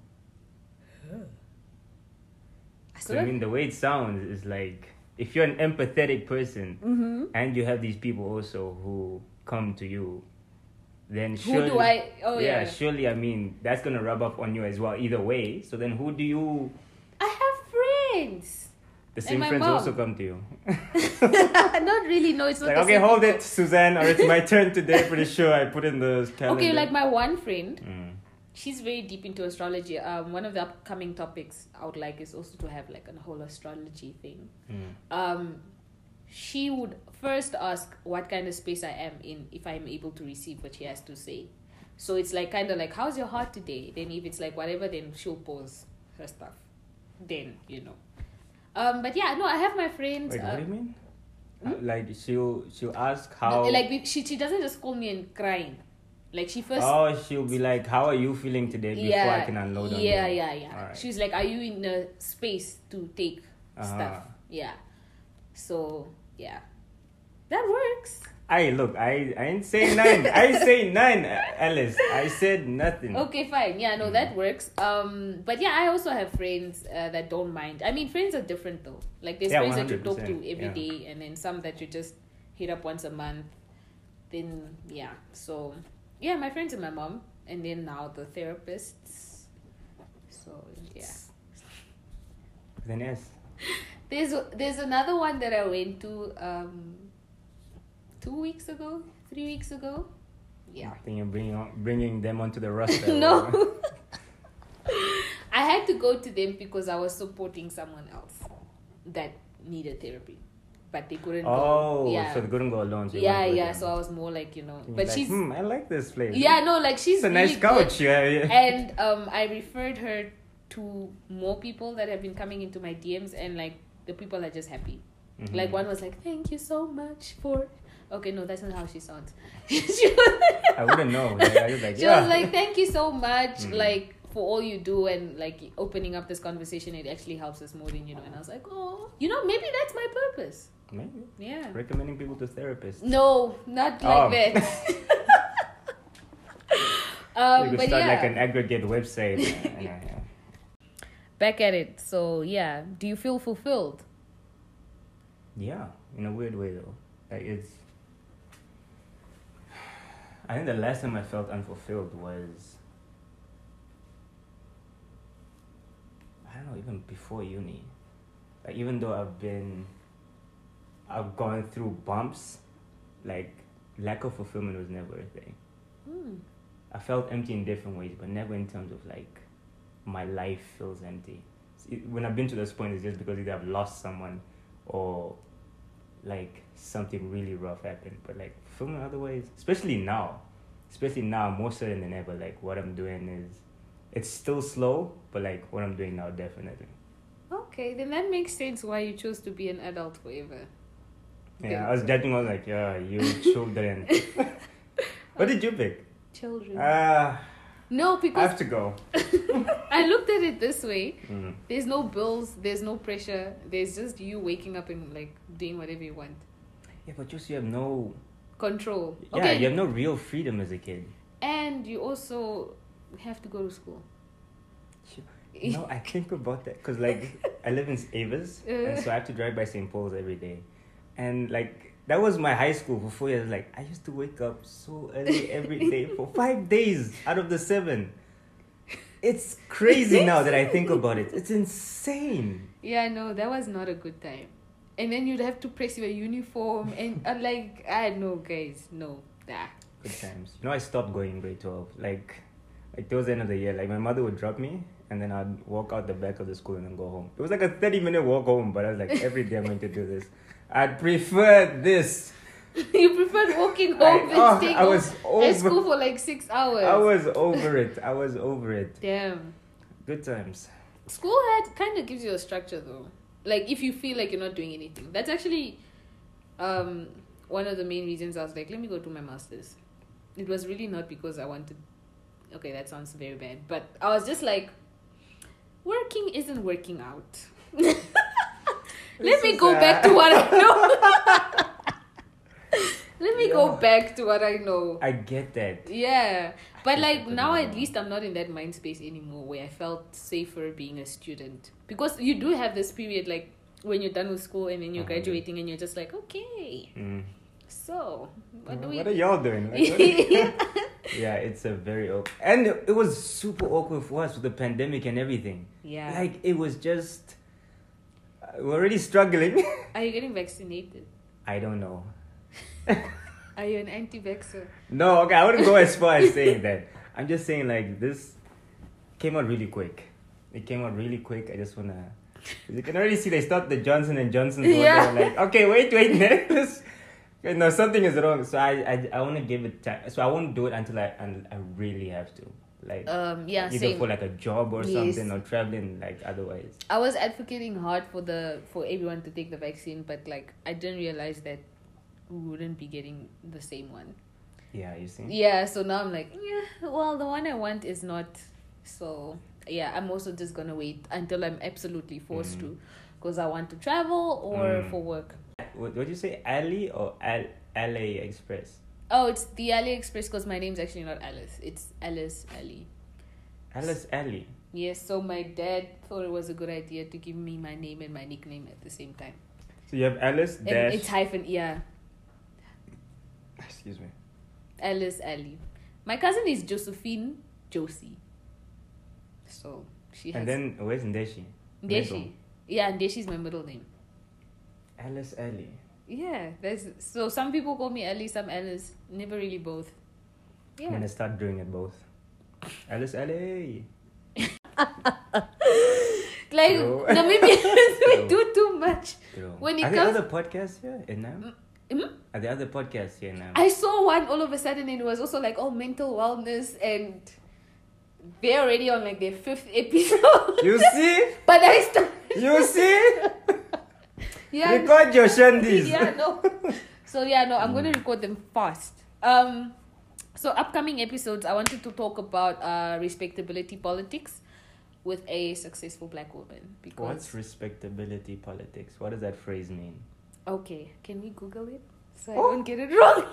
Speaker 1: I
Speaker 2: So,
Speaker 1: sort
Speaker 2: I
Speaker 1: of,
Speaker 2: mean, the way it sounds is like if you're an empathetic person
Speaker 1: mm-hmm.
Speaker 2: and you have these people also who come to you, then
Speaker 1: Who
Speaker 2: surely,
Speaker 1: do I, oh
Speaker 2: yeah,
Speaker 1: yeah.
Speaker 2: surely, I mean, that's gonna rub off on you as well. Either way. So then, who do you?
Speaker 1: I have friends.
Speaker 2: The same
Speaker 1: my
Speaker 2: friends
Speaker 1: mom.
Speaker 2: also come to you.
Speaker 1: Not really, no, it's not
Speaker 2: Like,
Speaker 1: the
Speaker 2: okay,
Speaker 1: same
Speaker 2: hold
Speaker 1: people.
Speaker 2: it, Suzanne, or it's my turn today. Pretty sure I put in the calendar.
Speaker 1: Okay, like my one friend,
Speaker 2: Mm.
Speaker 1: she's very deep into astrology. Um, one of the upcoming topics I would like is also to have like a whole astrology thing.
Speaker 2: Mm.
Speaker 1: Um, she would first ask what kind of space I am in if I'm able to receive what she has to say. So it's like kind of like, how's your heart today? Then if it's like whatever, then she'll pause her stuff. Then, you know. Um, but yeah, no, I have my friends.
Speaker 2: Wait,
Speaker 1: uh,
Speaker 2: what do you mean?
Speaker 1: hmm?
Speaker 2: Uh, Like she'll she'll ask how.
Speaker 1: Like we- she she doesn't just call me and crying. Like she first.
Speaker 2: Oh, she'll be like, "How are you feeling today?" Before
Speaker 1: yeah,
Speaker 2: I can unload on
Speaker 1: yeah,
Speaker 2: you.
Speaker 1: yeah, yeah.
Speaker 2: Alright.
Speaker 1: She's like, "Are you in a space to take
Speaker 2: Uh-huh.
Speaker 1: stuff?" Yeah. So yeah, that works.
Speaker 2: I look, I, I ain't saying none. I ain't saying none, Alice. I said nothing.
Speaker 1: Okay, fine. Yeah, no,
Speaker 2: Mm.
Speaker 1: that works. Um, but yeah, I also have friends uh, that don't mind. I mean, friends are different though. Like there's
Speaker 2: Yeah,
Speaker 1: friends that you talk to
Speaker 2: one hundred percent,
Speaker 1: every
Speaker 2: yeah.
Speaker 1: day, and then some that you just hit up once a month. Then yeah, so yeah, my friends and my mom, and then now the therapists. So yeah,
Speaker 2: Then yes.
Speaker 1: there's there's another one that I went to um two weeks ago, three weeks ago. Yeah.
Speaker 2: I think you're bringing on, bringing them onto the roster.
Speaker 1: No. I had to go to them because I was supporting someone else that needed therapy, but they couldn't
Speaker 2: Oh,
Speaker 1: go. Yeah,
Speaker 2: so they couldn't go alone. So you
Speaker 1: yeah,
Speaker 2: went with
Speaker 1: yeah.
Speaker 2: them.
Speaker 1: So I was more like, you know,
Speaker 2: And
Speaker 1: but
Speaker 2: you're like,
Speaker 1: she's
Speaker 2: hmm, I like this place.
Speaker 1: yeah, no, like she's
Speaker 2: It's a nice
Speaker 1: really good.
Speaker 2: couch. Yeah, yeah.
Speaker 1: And um, I referred her to more people that have been coming into my D Ms, and like the people are just happy.
Speaker 2: Mhm.
Speaker 1: Like one was like, "Thank you so much for." Okay, no, that's not how she sounds. she was,
Speaker 2: I wouldn't know. Like, I was like,
Speaker 1: she
Speaker 2: yeah.
Speaker 1: was like, "Thank you so much,
Speaker 2: Mhm.
Speaker 1: like for all you do, and like opening up this conversation. It actually helps us more than you know." And I was like, "Oh, you know, maybe that's my purpose."
Speaker 2: Maybe.
Speaker 1: Yeah.
Speaker 2: Recommending people to therapists.
Speaker 1: No, not like
Speaker 2: Oh.
Speaker 1: that.
Speaker 2: You
Speaker 1: um,
Speaker 2: could
Speaker 1: but
Speaker 2: start
Speaker 1: yeah,
Speaker 2: like an aggregate website. yeah, yeah.
Speaker 1: back at it. So yeah, do you feel fulfilled?
Speaker 2: Yeah, in a weird way though. Like it's. I think the last time I felt unfulfilled was. I don't know, even before uni. Like even though I've been. I've gone through bumps, like lack of fulfillment was never a thing.
Speaker 1: Hmm.
Speaker 2: I felt empty in different ways, but never in terms of like my life feels empty. It, when I've been to this point, it's just because either I've lost someone or like something really rough happened. But like fulfillment other ways, especially now, especially now, more certain than ever. Like what I'm doing is, it's still slow, but like what I'm doing now, definitely.
Speaker 1: Okay, then that makes sense why you chose to be an adult forever. Okay,
Speaker 2: Yeah, I was
Speaker 1: so-
Speaker 2: judging. I was like, yeah, you children. What did you pick?
Speaker 1: Children.
Speaker 2: Ah,
Speaker 1: no,
Speaker 2: I
Speaker 1: because
Speaker 2: have to go.
Speaker 1: I looked at it this way.
Speaker 2: Mm.
Speaker 1: There's no bills, there's no pressure. There's just you waking up and like doing whatever you want.
Speaker 2: Yeah, but just you have no.
Speaker 1: Control.
Speaker 2: Yeah,
Speaker 1: Okay.
Speaker 2: you have no real freedom as a kid.
Speaker 1: And you also have to go to school.
Speaker 2: No, I think about that because like I live in Avis, and so I have to drive by Saint Paul's every day, and like that was my high school for four years. Like I used to wake up so early every day for five days out of the seven. It's crazy now that I think about it. It's insane.
Speaker 1: Yeah, no, that was not a good time. And then you'd have to press your uniform and uh, like I know guys, no. Ah.
Speaker 2: Good times. You know, I stopped going in grade twelve. Like, like towards the end of the year, like my mother would drop me, and then I'd walk out the back of the school and then go home. It was like a thirty minute walk home, but I was like, every day I'm going to do this. I'd prefer this.
Speaker 1: You preferred walking home
Speaker 2: I-
Speaker 1: than
Speaker 2: oh,
Speaker 1: staying
Speaker 2: I was
Speaker 1: at
Speaker 2: over-
Speaker 1: school for like six hours.
Speaker 2: I was over it. I was over it.
Speaker 1: Damn.
Speaker 2: Good times.
Speaker 1: School had kind of gives you a structure though. Like if you feel like you're not doing anything. That's actually um one of the main reasons I was like, let me go to my master's. It was really not because I wanted okay, that sounds very bad. But I was just like, working isn't working out. Let
Speaker 2: This
Speaker 1: me
Speaker 2: is,
Speaker 1: go
Speaker 2: uh,
Speaker 1: back to what I know. Let me go
Speaker 2: Yeah.
Speaker 1: back to what I know.
Speaker 2: I get that.
Speaker 1: Yeah. But
Speaker 2: I
Speaker 1: like
Speaker 2: think
Speaker 1: now
Speaker 2: that's
Speaker 1: at least I'm not in that mind space anymore where I felt safer being a student. Because you do have this period like when you're done with school and then you're
Speaker 2: Uh-huh.
Speaker 1: graduating and you're just like, okay,
Speaker 2: Mm.
Speaker 1: so what do we
Speaker 2: What are y'all doing? Like, what- yeah, it's a very awkward. And it it was super awkward for us with the pandemic and everything.
Speaker 1: Yeah.
Speaker 2: Like, it was just. Uh, we're already struggling.
Speaker 1: Are you getting vaccinated?
Speaker 2: I don't know.
Speaker 1: Are you an anti-vaxxer?
Speaker 2: No, okay, I wouldn't go as far as saying that. I'm just saying, like, this came out really quick. It came out really quick. I just wanna. You can already see they stopped the Johnson and Johnson's.
Speaker 1: Yeah.
Speaker 2: Yeah. Like, okay, wait, wait, next. No, something is wrong. So I, I, I want to give it time. So I won't do it until I, and I really have to. Like,
Speaker 1: Um, yeah,
Speaker 2: either
Speaker 1: same.
Speaker 2: for like a job or
Speaker 1: Yes.
Speaker 2: something, or traveling. Like, otherwise.
Speaker 1: I was advocating hard for the for everyone to take the vaccine, but like I didn't realize that we wouldn't be getting the same one.
Speaker 2: Yeah, you see.
Speaker 1: Yeah, so now I'm like, yeah, well, the one I want is not. So yeah, I'm also just gonna wait until I'm absolutely forced
Speaker 2: Mm.
Speaker 1: to, because I want to travel or
Speaker 2: Mm.
Speaker 1: for work.
Speaker 2: What what did you say? Ali or Al Ali Express?
Speaker 1: Oh, it's the AliExpress because my name's actually not Alice. It's Alice Ali.
Speaker 2: Alice Ali.
Speaker 1: Yes, so my dad thought it was a good idea to give me my name and my nickname at the same time.
Speaker 2: So you have Alice
Speaker 1: And
Speaker 2: dash.
Speaker 1: it's hyphen, yeah.
Speaker 2: Excuse me.
Speaker 1: Alice Ali. My cousin is Josephine Josie. So she has.
Speaker 2: And then where's Ndeshi?
Speaker 1: Ndeshi. Yeah, Ndeshi's my middle name.
Speaker 2: Alice Ali.
Speaker 1: Yeah, there's so some people call me Ali, some Alice. Never really both.
Speaker 2: I'm
Speaker 1: Yeah.
Speaker 2: gonna start doing it both. Alice Ali.
Speaker 1: Like
Speaker 2: Bro.
Speaker 1: Namibians, we
Speaker 2: Bro.
Speaker 1: do too much.
Speaker 2: Bro.
Speaker 1: When it
Speaker 2: Are
Speaker 1: comes-
Speaker 2: there other podcasts here in now?
Speaker 1: Hmm?
Speaker 2: Are there other podcasts here now?
Speaker 1: I saw one all of a sudden and it was also like all mental wellness and they're already on like their fifth episode.
Speaker 2: You see?
Speaker 1: But I started.
Speaker 2: You see?
Speaker 1: Yeah.
Speaker 2: Record your shandies.
Speaker 1: Yeah, no. So yeah, no, I'm gonna record them fast. Um, so upcoming episodes, I wanted to talk about uh respectability politics with a successful black woman. Because
Speaker 2: What's respectability politics? What does that phrase mean?
Speaker 1: okay, can we Google it so I
Speaker 2: Oh.
Speaker 1: don't get it wrong?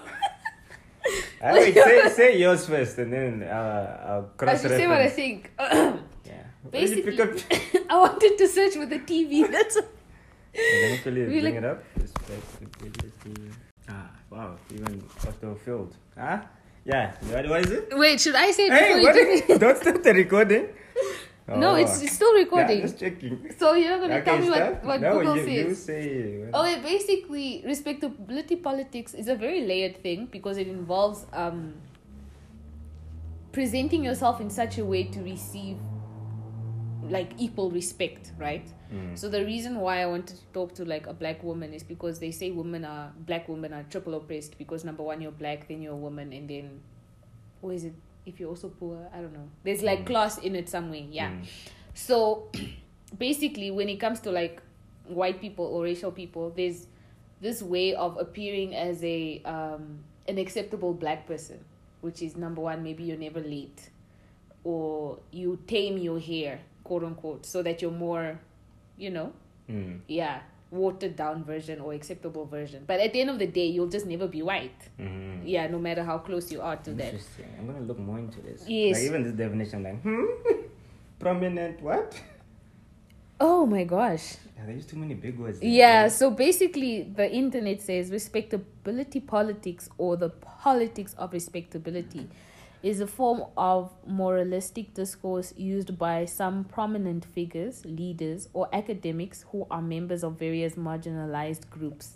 Speaker 2: Ah, wait, say, say yours first and then uh, I'll
Speaker 1: I
Speaker 2: cross
Speaker 1: should say what I
Speaker 2: reference.
Speaker 1: think.
Speaker 2: Yeah. Why did you
Speaker 1: Basically,
Speaker 2: pick up?
Speaker 1: I wanted to search with the T V. That's all.
Speaker 2: Eventually
Speaker 1: We
Speaker 2: bring
Speaker 1: like-
Speaker 2: it up. Respectability. Ah, wow. Even auto-filled. Huh? Yeah. What, what is it?
Speaker 1: Wait, should I say it
Speaker 2: Hey,
Speaker 1: before
Speaker 2: what
Speaker 1: you do
Speaker 2: is, don't stop the recording.
Speaker 1: No,
Speaker 2: Oh.
Speaker 1: it's, it's still recording.
Speaker 2: Yeah, just checking.
Speaker 1: So you're not gonna
Speaker 2: Okay,
Speaker 1: tell me what,
Speaker 2: start.
Speaker 1: what
Speaker 2: no,
Speaker 1: Google
Speaker 2: you, you
Speaker 1: says.
Speaker 2: say.
Speaker 1: Oh, wait, basically, respectability politics is a very layered thing because it involves um, presenting yourself in such a way to receive like equal respect, right?
Speaker 2: Mm.
Speaker 1: So the reason why I wanted to talk to like a black woman is because they say women are black women are triple oppressed because number one you're black, then you're a woman, and then or is it if you're also poor? I don't know. There's like
Speaker 2: Mm.
Speaker 1: class in it somewhere, yeah.
Speaker 2: Mm.
Speaker 1: So basically, when it comes to like white people or racial people, there's this way of appearing as a um, an acceptable black person, which is number one, maybe you're never late, or you tame your hair, quote unquote, so that you're more, you know,
Speaker 2: Mm.
Speaker 1: yeah, watered down version or acceptable version. But at the end of the day, you'll just never be white.
Speaker 2: Mm.
Speaker 1: Yeah, no matter how close you are to that.
Speaker 2: Interesting. I'm gonna look more into this.
Speaker 1: Yes.
Speaker 2: Like even this definition, like hmm, prominent what?
Speaker 1: Oh my gosh.
Speaker 2: Yeah, there's too many big words. there.
Speaker 1: Yeah, so basically the internet says respectability politics or the politics of respectability is a form of moralistic discourse used by some prominent figures, leaders, or academics who are members of various marginalized groups.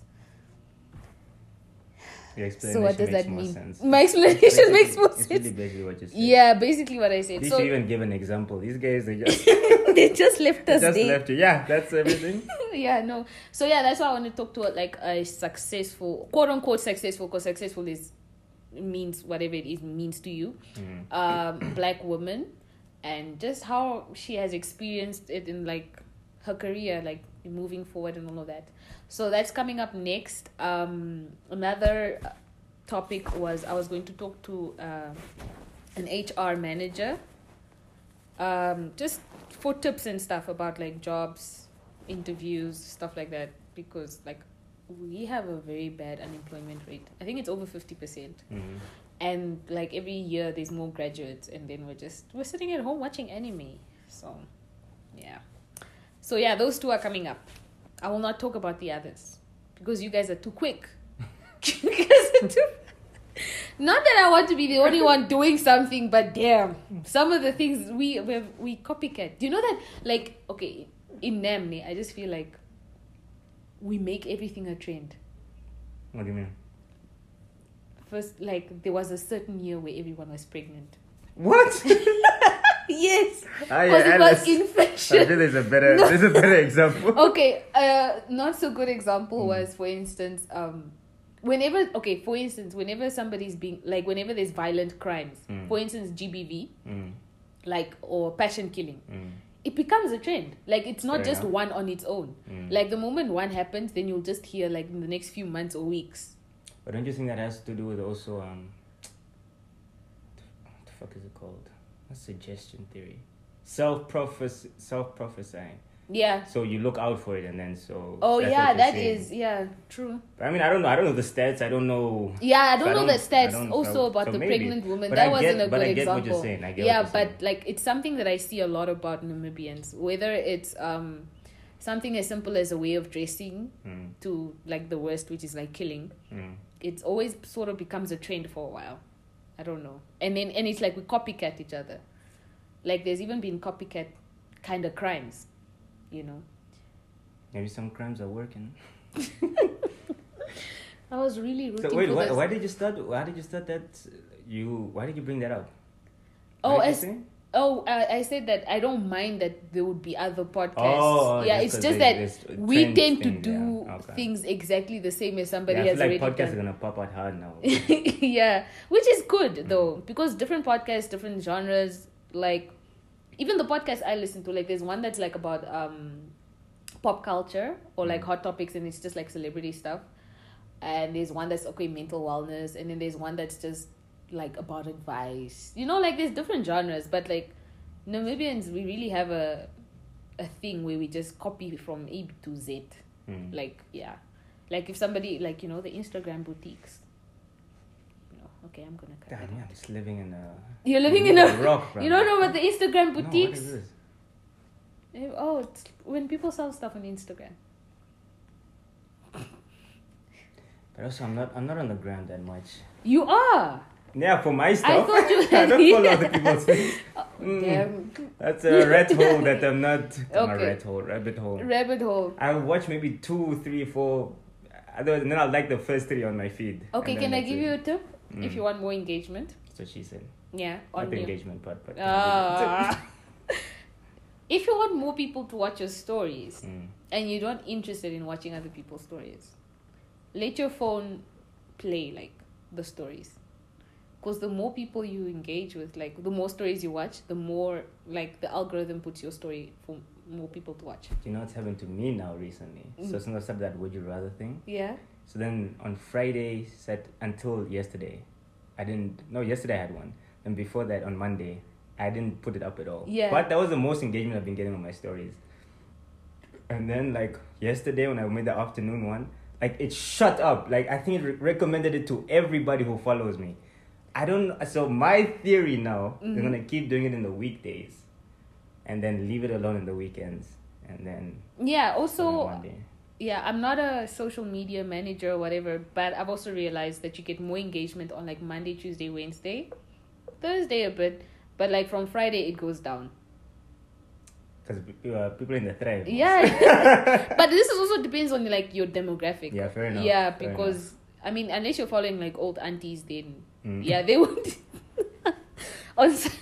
Speaker 2: Your
Speaker 1: So what does
Speaker 2: explanation
Speaker 1: that
Speaker 2: makes more
Speaker 1: mean?
Speaker 2: sense.
Speaker 1: My explanation
Speaker 2: Basically-
Speaker 1: makes more
Speaker 2: It's
Speaker 1: sense.
Speaker 2: really basically what you said.
Speaker 1: Yeah, basically what I said.
Speaker 2: Did
Speaker 1: So
Speaker 2: you even give an example? These guys, they just,
Speaker 1: they just left
Speaker 2: they
Speaker 1: us
Speaker 2: just
Speaker 1: there.
Speaker 2: left you. Yeah, that's everything.
Speaker 1: Yeah, no. So yeah, that's why I want to talk to like a successful, quote unquote successful, because successful is means whatever it is means to you,
Speaker 2: Mm.
Speaker 1: um, black woman, and just how she has experienced it in like her career, like moving forward and all of that. So that's coming up next. Um, another topic was I was going to talk to uh, an H R manager, um, just for tips and stuff about like jobs, interviews, stuff like that, because like we have a very bad unemployment rate. I think it's over fifty percent.
Speaker 2: Mm.
Speaker 1: And like every year there's more graduates, and then we're just we're sitting at home watching anime. So yeah. So yeah, those two are coming up. I will not talk about the others because you guys are too quick. You guys are too not that I want to be the only one doing something, but damn, some of the things we we we copycat. Do you know that like okay, in Namne, I just feel like we make everything a trend.
Speaker 2: What do you mean?
Speaker 1: First, like there was a certain year where everyone was pregnant.
Speaker 2: What?
Speaker 1: Yes,
Speaker 2: Ah,
Speaker 1: because
Speaker 2: yeah,
Speaker 1: it was
Speaker 2: Alice. I feel
Speaker 1: infection.
Speaker 2: there's a better,
Speaker 1: No.
Speaker 2: there's a better example.
Speaker 1: Okay, uh, not so good example
Speaker 2: Mm.
Speaker 1: was, for instance, um, whenever okay, for instance, whenever somebody's being like, whenever there's violent crimes,
Speaker 2: Mm.
Speaker 1: for instance, G B V,
Speaker 2: Mm.
Speaker 1: like or passion killing,
Speaker 2: Mm.
Speaker 1: it becomes a trend. Like it's not
Speaker 2: Fair
Speaker 1: just
Speaker 2: enough.
Speaker 1: one on its own.
Speaker 2: Mm.
Speaker 1: Like the moment one happens, then you'll just hear like in the next few months or weeks.
Speaker 2: But don't you think that has to do with also um, fuck is it called? What's suggestion theory? Self prophes self prophesying.
Speaker 1: Yeah.
Speaker 2: So you look out for it, and then so.
Speaker 1: Oh
Speaker 2: that's
Speaker 1: yeah,
Speaker 2: what you're
Speaker 1: that
Speaker 2: saying.
Speaker 1: is yeah true.
Speaker 2: But I mean, I don't know. I don't know the stats. I don't know.
Speaker 1: Yeah, I don't
Speaker 2: So I
Speaker 1: know the
Speaker 2: don't- I
Speaker 1: stats
Speaker 2: don't-
Speaker 1: also
Speaker 2: so-
Speaker 1: about
Speaker 2: so
Speaker 1: the
Speaker 2: maybe.
Speaker 1: pregnant woman.
Speaker 2: But
Speaker 1: That
Speaker 2: I
Speaker 1: wasn't
Speaker 2: get-
Speaker 1: a
Speaker 2: but
Speaker 1: good
Speaker 2: I get
Speaker 1: example.
Speaker 2: what you're saying. I get
Speaker 1: yeah,
Speaker 2: what you're
Speaker 1: but like it's something that I see a lot about Namibians. Whether it's um something as simple as a way of dressing
Speaker 2: Mm,
Speaker 1: to like the worst, which is like killing.
Speaker 2: mm.
Speaker 1: It's always sort of becomes a trend for a while. I don't know. And then and it's like we copycat each other. Like there's even been copycat kind of crimes, you know.
Speaker 2: Maybe some crimes are working.
Speaker 1: I was really rooting
Speaker 2: So wait,
Speaker 1: for
Speaker 2: why,
Speaker 1: this.
Speaker 2: why did you start? Why did you start that? You why did you bring that up?
Speaker 1: Oh,
Speaker 2: What did you
Speaker 1: as-
Speaker 2: say?
Speaker 1: Oh, uh, I said that I don't mind that there would be other podcasts.
Speaker 2: Oh,
Speaker 1: yeah,
Speaker 2: just
Speaker 1: it's
Speaker 2: 'cause
Speaker 1: just
Speaker 2: they-
Speaker 1: that
Speaker 2: there's a
Speaker 1: we
Speaker 2: trend
Speaker 1: tend to
Speaker 2: thing,
Speaker 1: do
Speaker 2: yeah. Okay.
Speaker 1: things exactly the same as somebody
Speaker 2: Yeah, I
Speaker 1: has
Speaker 2: feel like
Speaker 1: already
Speaker 2: podcasts
Speaker 1: done.
Speaker 2: are gonna pop out hard now.
Speaker 1: Yeah, which is good though, because different podcasts, different genres. Like, even the podcast I listen to, like, there's one that's like about um, pop culture or like
Speaker 2: Mm.
Speaker 1: hot topics, and it's just like celebrity stuff. And there's one that's okay, mental wellness, and then there's one that's just like about advice. You know, like there's different genres, but like Namibians, we really have a a thing where we just copy from A to Z.
Speaker 2: Mm.
Speaker 1: Like, yeah, like if somebody like you know the Instagram boutiques. No, okay, I'm gonna cut
Speaker 2: Damn,
Speaker 1: that
Speaker 2: yeah,
Speaker 1: out.
Speaker 2: I'm just living in a.
Speaker 1: You're living in a
Speaker 2: rock. Bro.
Speaker 1: You don't know about the Instagram
Speaker 2: No, what
Speaker 1: boutiques?
Speaker 2: is this?
Speaker 1: Eh, Oh, it's when people sell stuff on Instagram.
Speaker 2: But also, I'm not. I'm not on the ground that much.
Speaker 1: You are.
Speaker 2: Yeah, for my stuff.
Speaker 1: thought you
Speaker 2: I
Speaker 1: had-
Speaker 2: don't follow other people's things. Mm.
Speaker 1: Damn.
Speaker 2: That's a rat hole that I'm not. I'm a
Speaker 1: Okay.
Speaker 2: rat hole, rabbit hole.
Speaker 1: Rabbit hole.
Speaker 2: I watch maybe two, three, four. Otherwise, then I'll like the first three on my feed.
Speaker 1: Okay,
Speaker 2: and then
Speaker 1: can I
Speaker 2: that's
Speaker 1: give
Speaker 2: it.
Speaker 1: you a tip if
Speaker 2: Mm.
Speaker 1: you want more engagement?
Speaker 2: That's what she said.
Speaker 1: Yeah,
Speaker 2: Not
Speaker 1: on
Speaker 2: the
Speaker 1: you.
Speaker 2: engagement part, but.
Speaker 1: Ah. If you want more people to watch your stories
Speaker 2: Mm.
Speaker 1: and you're not interested in watching other people's stories, let your phone play like the stories. Because the more people you engage with, like the more stories you watch, the more like the algorithm puts your story for more people to watch.
Speaker 2: You know what's happened to me now recently?
Speaker 1: Mm.
Speaker 2: So since I started that would you rather thing,
Speaker 1: Yeah.
Speaker 2: so then on Friday, set until yesterday, I didn't. No, yesterday I had one. And before that, on Monday, I didn't put it up at all.
Speaker 1: Yeah.
Speaker 2: But that was the most engagement I've been getting on my stories. And then like yesterday when I made the afternoon one, like it shut up. Like I think it re- recommended it to everybody who follows me. I don't. So my theory now,
Speaker 1: Mhm.
Speaker 2: they're gonna keep doing it in the weekdays, and then leave it alone in the weekends, and then
Speaker 1: Yeah.
Speaker 2: put it
Speaker 1: Also,
Speaker 2: on Monday.
Speaker 1: yeah, I'm not a social media manager or whatever, but I've also realized that you get more engagement on like Monday, Tuesday, Wednesday, Thursday a bit, but like from Friday it goes down.
Speaker 2: Because uh, people in the thrive.
Speaker 1: Yeah. But this is also depends on like your demographic.
Speaker 2: Yeah, fair enough.
Speaker 1: Yeah,
Speaker 2: fair
Speaker 1: because I mean, unless you're following like old aunties, then
Speaker 2: Mm.
Speaker 1: yeah, they would. on s-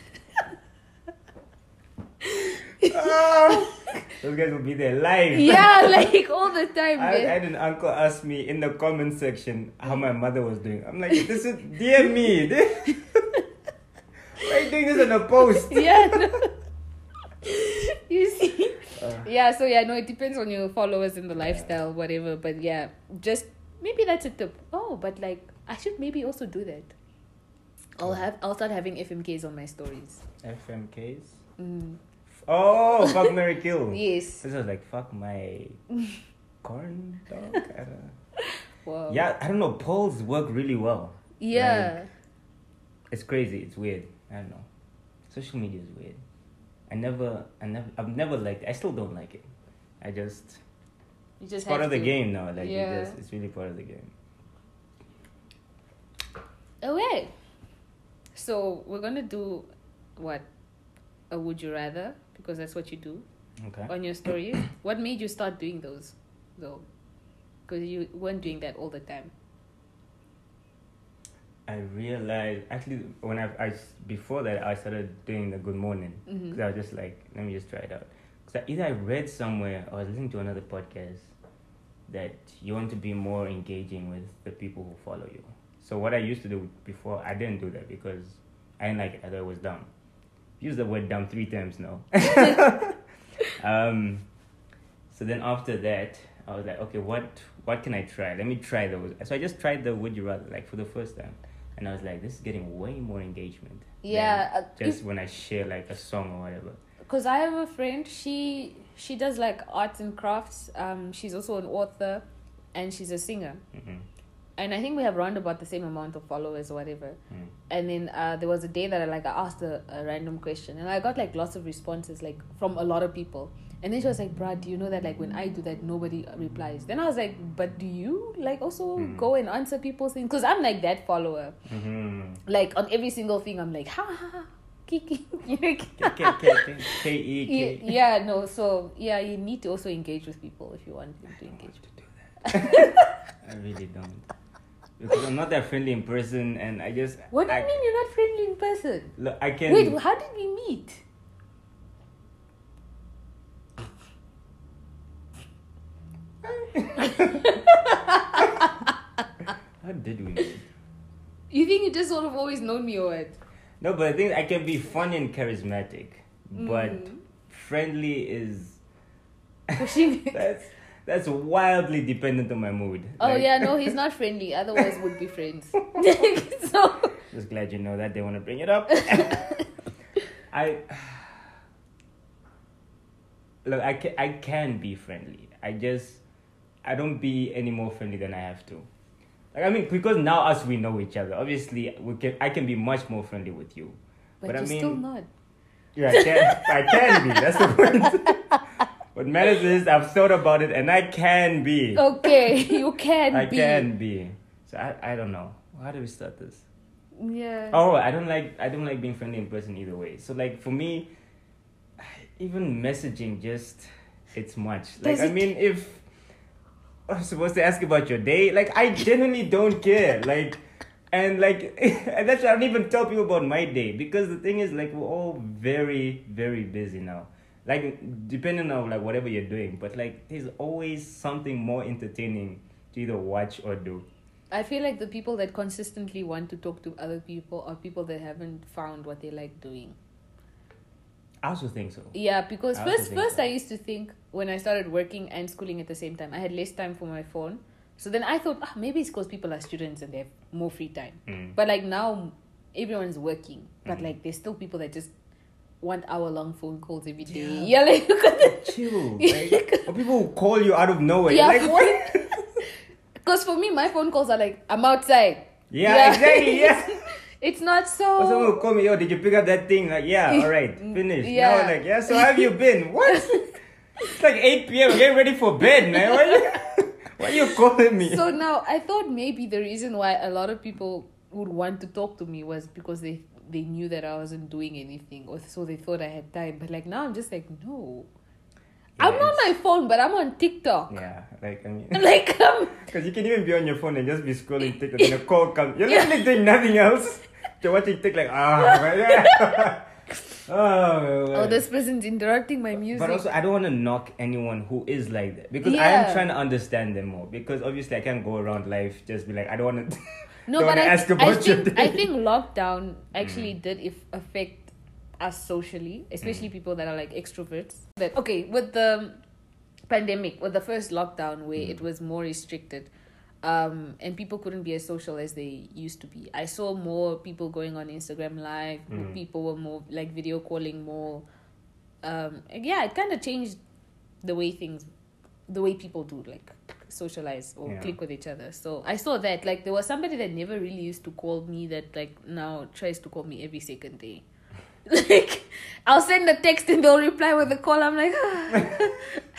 Speaker 2: Ah, those guys will be there live.
Speaker 1: yeah, like all the time.
Speaker 2: I, I
Speaker 1: man.
Speaker 2: had an uncle ask me in the comment section how my mother was doing. I'm like, this is dear me. Why are you doing this on a post?
Speaker 1: Yeah. No. You see.
Speaker 2: Uh,
Speaker 1: Yeah, so yeah, no, it depends on your followers and the lifestyle, whatever. But yeah, just maybe that's a tip. Oh, but like I should maybe also do that. I'll have I'll start having F M Ks on my stories.
Speaker 2: F M Ks.
Speaker 1: Mm.
Speaker 2: Oh, fuck Mary Kill.
Speaker 1: Yes.
Speaker 2: This was like fuck my corn dog. I don't
Speaker 1: Wow.
Speaker 2: Yeah, I don't know. Polls work really well.
Speaker 1: Yeah.
Speaker 2: It's crazy. It's weird. I don't know. Social media is weird. I never, I never, I've never liked it. I still don't like it. I just,
Speaker 1: You just
Speaker 2: it's part
Speaker 1: have
Speaker 2: of the
Speaker 1: to.
Speaker 2: game now. Like,
Speaker 1: Yeah.
Speaker 2: it just, it's really part of the game.
Speaker 1: Okay. So we're gonna do what? A would you rather, because that's what you do
Speaker 2: Okay.
Speaker 1: on your stories. What made you start doing those though? Because you weren't doing that all the time.
Speaker 2: I realized, actually, when I, I, before that, I started doing the good morning.
Speaker 1: Mhm.
Speaker 2: Because I was just like, let me just try it out. Because either I read somewhere or I was listening to another podcast that you want to be more engaging with the people who follow you. So what I used to do before, I didn't do that because I didn't like it. I thought it was dumb. Use the word dumb three times now. um, so then after that, I was like, okay, what what can I try? Let me try those. So I just tried the would you rather, like for the first time. and I was like, this is getting way more engagement.
Speaker 1: Yeah,
Speaker 2: than
Speaker 1: uh,
Speaker 2: just
Speaker 1: if-
Speaker 2: when I share like a song or whatever.
Speaker 1: Because I have a friend, she she does like arts and crafts. Um, she's also an author, and she's a singer.
Speaker 2: Mm-hmm.
Speaker 1: And I think we have around about the same amount of followers or whatever.
Speaker 2: Mm.
Speaker 1: And then uh, there was a day that I like I asked a, a random question, and I got like lots of responses like from a lot of people. And then she was like, "Brad, do you know that like when I do that, nobody replies?" Then I was like, "But do you like also
Speaker 2: Mm.
Speaker 1: go and answer people's things?" Because I'm like that follower.
Speaker 2: Mm-hmm.
Speaker 1: Like on every single thing, I'm like, "Ha ha ha." Kiki, you know,
Speaker 2: K K K K E K.
Speaker 1: yeah, no. So yeah, you need to also engage with people if you want them to engage.
Speaker 2: To do that. I really don't. Because I'm not that friendly in person, and I just.
Speaker 1: What do you
Speaker 2: I,
Speaker 1: mean you're not friendly in person?
Speaker 2: Look, I can.
Speaker 1: Wait, how did we meet?
Speaker 2: How did we meet?
Speaker 1: You think you just sort of always known me or what?
Speaker 2: No, but I think I can be funny and charismatic, but
Speaker 1: Mm.
Speaker 2: friendly is
Speaker 1: Pushing.
Speaker 2: that's that's wildly dependent on my mood.
Speaker 1: Oh
Speaker 2: Like-
Speaker 1: yeah, no, he's not friendly. Otherwise, would be friends. So
Speaker 2: Just glad you know that they want to bring it up. I look, I can I can be friendly. I just I don't be any more friendly than I have to. Like I mean, because now us we know each other. Obviously, we can I can be much more friendly with you.
Speaker 1: but,
Speaker 2: But I
Speaker 1: you're
Speaker 2: mean-
Speaker 1: still not.
Speaker 2: Yeah, I can I can be. That's the point. What matters is I've thought about it and I can be.
Speaker 1: Okay, you can
Speaker 2: I
Speaker 1: be.
Speaker 2: can be. So I I don't know. How do we start this?
Speaker 1: Yeah.
Speaker 2: Oh, I don't like I don't like being friendly in person either way. So like for me, even messaging just it's much. Like
Speaker 1: Does
Speaker 2: I
Speaker 1: it-
Speaker 2: mean, if I'm supposed to ask about your day, like I genuinely don't care. Like and like and that's why I don't even tell people about my day because the thing is like we're all very very busy now. Like depending on like whatever you're doing, but like there's always something more entertaining to either watch or do.
Speaker 1: I feel like the people that consistently want to talk to other people are people that haven't found what they like doing.
Speaker 2: I also think so.
Speaker 1: Yeah, because
Speaker 2: I also
Speaker 1: first,
Speaker 2: think
Speaker 1: first
Speaker 2: so.
Speaker 1: I used to think when I started working and schooling at the same time, I had less time for my phone. So then I thought, ah, maybe it's because people are students and they have more free time.
Speaker 2: Mm.
Speaker 1: But like now, everyone's working, but
Speaker 2: Mm.
Speaker 1: like there's still people that just want hour long phone calls every day.
Speaker 2: Yeah.
Speaker 1: Yeah, like look at that.
Speaker 2: Chill. Like, or people who call you out of nowhere.
Speaker 1: Yeah,
Speaker 2: Like what?
Speaker 1: Because for me, my phone calls are like, I'm outside.
Speaker 2: Yeah, exactly. Yeah.
Speaker 1: It's not
Speaker 2: Or someone
Speaker 1: so.
Speaker 2: will call me, yo, did you pick up that thing? Like, yeah, all right, finished.
Speaker 1: Yeah.
Speaker 2: Now, like, yeah, so how have you been? What? It's like eight p.m. Getting ready for bed, man. Why are you, why are you calling me?
Speaker 1: So now I thought maybe the reason why a lot of people would want to talk to me was because they they knew that I wasn't doing anything, or so they thought I had time. But like now I'm just like, no,
Speaker 2: Yeah,
Speaker 1: I'm on
Speaker 2: it's-
Speaker 1: my phone, but I'm on TikTok.
Speaker 2: Yeah, like, I mean,
Speaker 1: Like um,
Speaker 2: because you can even be on your phone and just be scrolling TikTok and a call comes. You're literally doing nothing else. You're watching TikTok, like, ah, man, yeah. Oh,
Speaker 1: oh, this person's interrupting my music.
Speaker 2: But also, I don't want to knock anyone who is like that because I
Speaker 1: Yeah.
Speaker 2: am trying to understand them more. Because obviously, I can't go around life just be like, I don't want to.
Speaker 1: no,
Speaker 2: don't
Speaker 1: but
Speaker 2: wanna
Speaker 1: I,
Speaker 2: ask
Speaker 1: I
Speaker 2: about your
Speaker 1: think
Speaker 2: day.
Speaker 1: I think lockdown actually
Speaker 2: Mm.
Speaker 1: did if affect us socially, especially people that are like extroverts. That okay with the pandemic, with the first lockdown where
Speaker 2: Mm.
Speaker 1: it was more restricted, um, and people couldn't be as social as they used to be. I saw more people going on Instagram Live.
Speaker 2: Mm.
Speaker 1: People were more like video calling more. Um, and yeah, it kind of changed the way things, the way people do like socialize or
Speaker 2: Yeah.
Speaker 1: click with each other. So I saw that like there was somebody that never really used to call me that like now tries to call me every second day. Like I'll send a text and they'll reply with a call. I'm like, ah.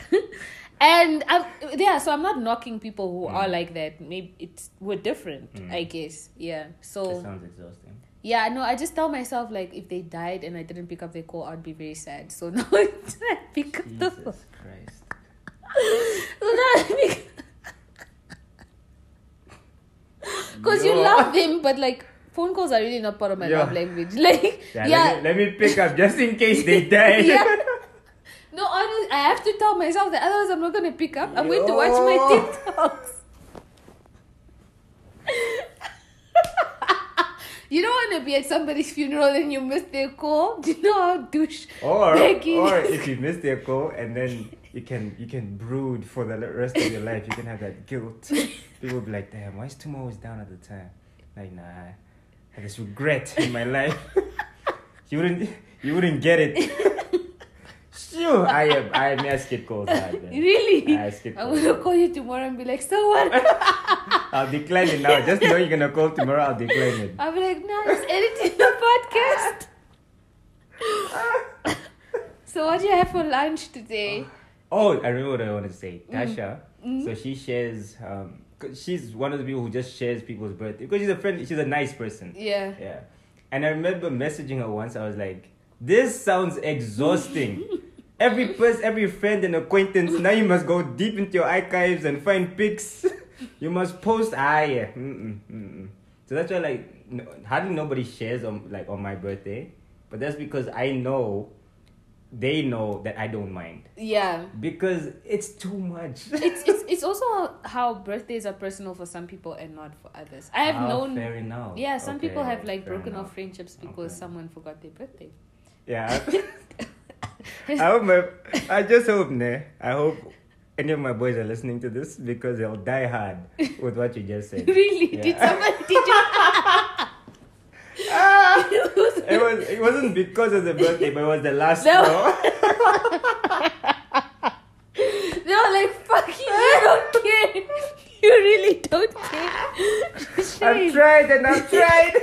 Speaker 1: And I'm, yeah, so I'm not knocking people who
Speaker 2: Mm.
Speaker 1: are like that. Maybe it's we're different,
Speaker 2: Mm.
Speaker 1: I guess. Yeah.
Speaker 2: It
Speaker 1: So
Speaker 2: sounds exhausting.
Speaker 1: yeah, no, I just tell myself like if they died and I didn't pick up their call, I'd be very sad. So now I pick up the phone.
Speaker 2: Jesus Christ.
Speaker 1: So now I pick because you
Speaker 2: Yo.
Speaker 1: love them, but like phone calls are really not part of my
Speaker 2: Yeah.
Speaker 1: love language. Like
Speaker 2: Yeah,
Speaker 1: yeah,
Speaker 2: Let, me, let me pick up just in case they die.
Speaker 1: yeah. No, honestly, I have to tell myself that otherwise I'm not gonna pick up. I'm going to watch my
Speaker 2: Yo.
Speaker 1: TikToks. You don't want to be at somebody's funeral and you miss their call. Do you know how douche?
Speaker 2: Or,
Speaker 1: that kid
Speaker 2: or
Speaker 1: is?
Speaker 2: if you miss their call and then you can you can brood for the rest of your life. You can have that guilt. People will be like, damn, why is Timo always down at the time? Like, nah. had this regret in my life. you wouldn't, you wouldn't get it. Sure, I am. I am a skid cold.
Speaker 1: Really?
Speaker 2: I skid
Speaker 1: I'm
Speaker 2: cold.
Speaker 1: gonna call you tomorrow and be like, so what?
Speaker 2: I'll decline it now. Just know you're gonna call tomorrow. I'll decline it.
Speaker 1: I'll be like, no, it's editing the podcast. So what do you have for lunch today?
Speaker 2: Oh, I remember what I wanted to say.
Speaker 1: Mm.
Speaker 2: Tasha.
Speaker 1: Mm.
Speaker 2: So she shares. Um, 'cause she's one of the people who just shares people's birthday because she's a friend. She's a nice person.
Speaker 1: Yeah.
Speaker 2: Yeah. And I remember messaging her once. I was like, "This sounds exhausting." Every person, every friend and acquaintance. Now you must go deep into your archives and find pics. You must post. Ah, yeah. Mm-mm, mm-mm. So that's why, like, no, hardly nobody shares on like on my birthday, but that's because I know. They know that I don't mind.
Speaker 1: Yeah.
Speaker 2: Because it's too much.
Speaker 1: It's it's it's also how birthdays are personal for some people and not for others. I have
Speaker 2: Ah,
Speaker 1: known.
Speaker 2: fair enough.
Speaker 1: Yeah, some
Speaker 2: Okay,
Speaker 1: people have like
Speaker 2: fair
Speaker 1: broken
Speaker 2: enough.
Speaker 1: off friendships because
Speaker 2: Okay.
Speaker 1: someone forgot their birthday.
Speaker 2: Yeah. I hope my, I just hope, ne, I hope any of my boys are listening to this because they'll die hard with what you just said.
Speaker 1: Really?
Speaker 2: Yeah.
Speaker 1: Did someone did you?
Speaker 2: Ah! It was it wasn't because of the birthday, but it was the last
Speaker 1: No.
Speaker 2: straw.
Speaker 1: They were like, fuck you, you don't care. You really don't care.
Speaker 2: I've
Speaker 1: Shame.
Speaker 2: tried and I've tried.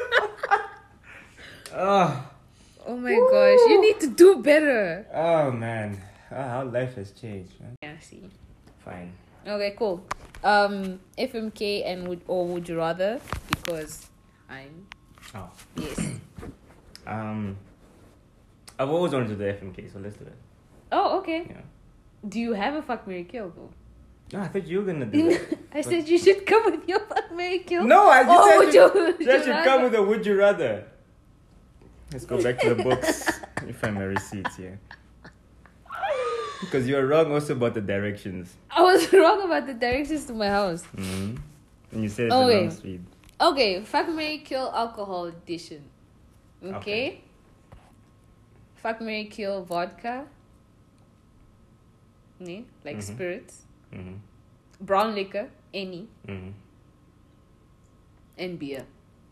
Speaker 2: oh,
Speaker 1: Oh my gosh, you need to do better.
Speaker 2: oh man, oh, how life has changed, man.
Speaker 1: Yeah, see.
Speaker 2: Fine.
Speaker 1: Okay, cool. Um, F M K and would or would you rather? Because I'm
Speaker 2: Oh.
Speaker 1: yes.
Speaker 2: Um, I've always wanted to do F M K, so let's do it.
Speaker 1: Oh, okay.
Speaker 2: Yeah.
Speaker 1: Do you have a fuck Mary kill though?
Speaker 2: No, I thought you were gonna do it.
Speaker 1: I said you should come with your fuck Mary kill.
Speaker 2: No, I just
Speaker 1: Oh,
Speaker 2: said
Speaker 1: would
Speaker 2: you,
Speaker 1: you- would
Speaker 2: you
Speaker 1: you
Speaker 2: should
Speaker 1: rather?
Speaker 2: come with a would you rather. Let's go back to the books. Let me find my receipts here. Because you were wrong also about the directions.
Speaker 1: I was wrong about the directions to my house.
Speaker 2: Mm-hmm. And you said it's
Speaker 1: Okay.
Speaker 2: a long street.
Speaker 1: Okay, fuck Mary kill alcohol edition. Okay.
Speaker 2: Okay.
Speaker 1: Fuck Mary kill vodka. Ne? Like
Speaker 2: Mhm.
Speaker 1: spirits.
Speaker 2: Mm-hmm.
Speaker 1: Brown liquor, any,
Speaker 2: Mm-hmm.
Speaker 1: and beer.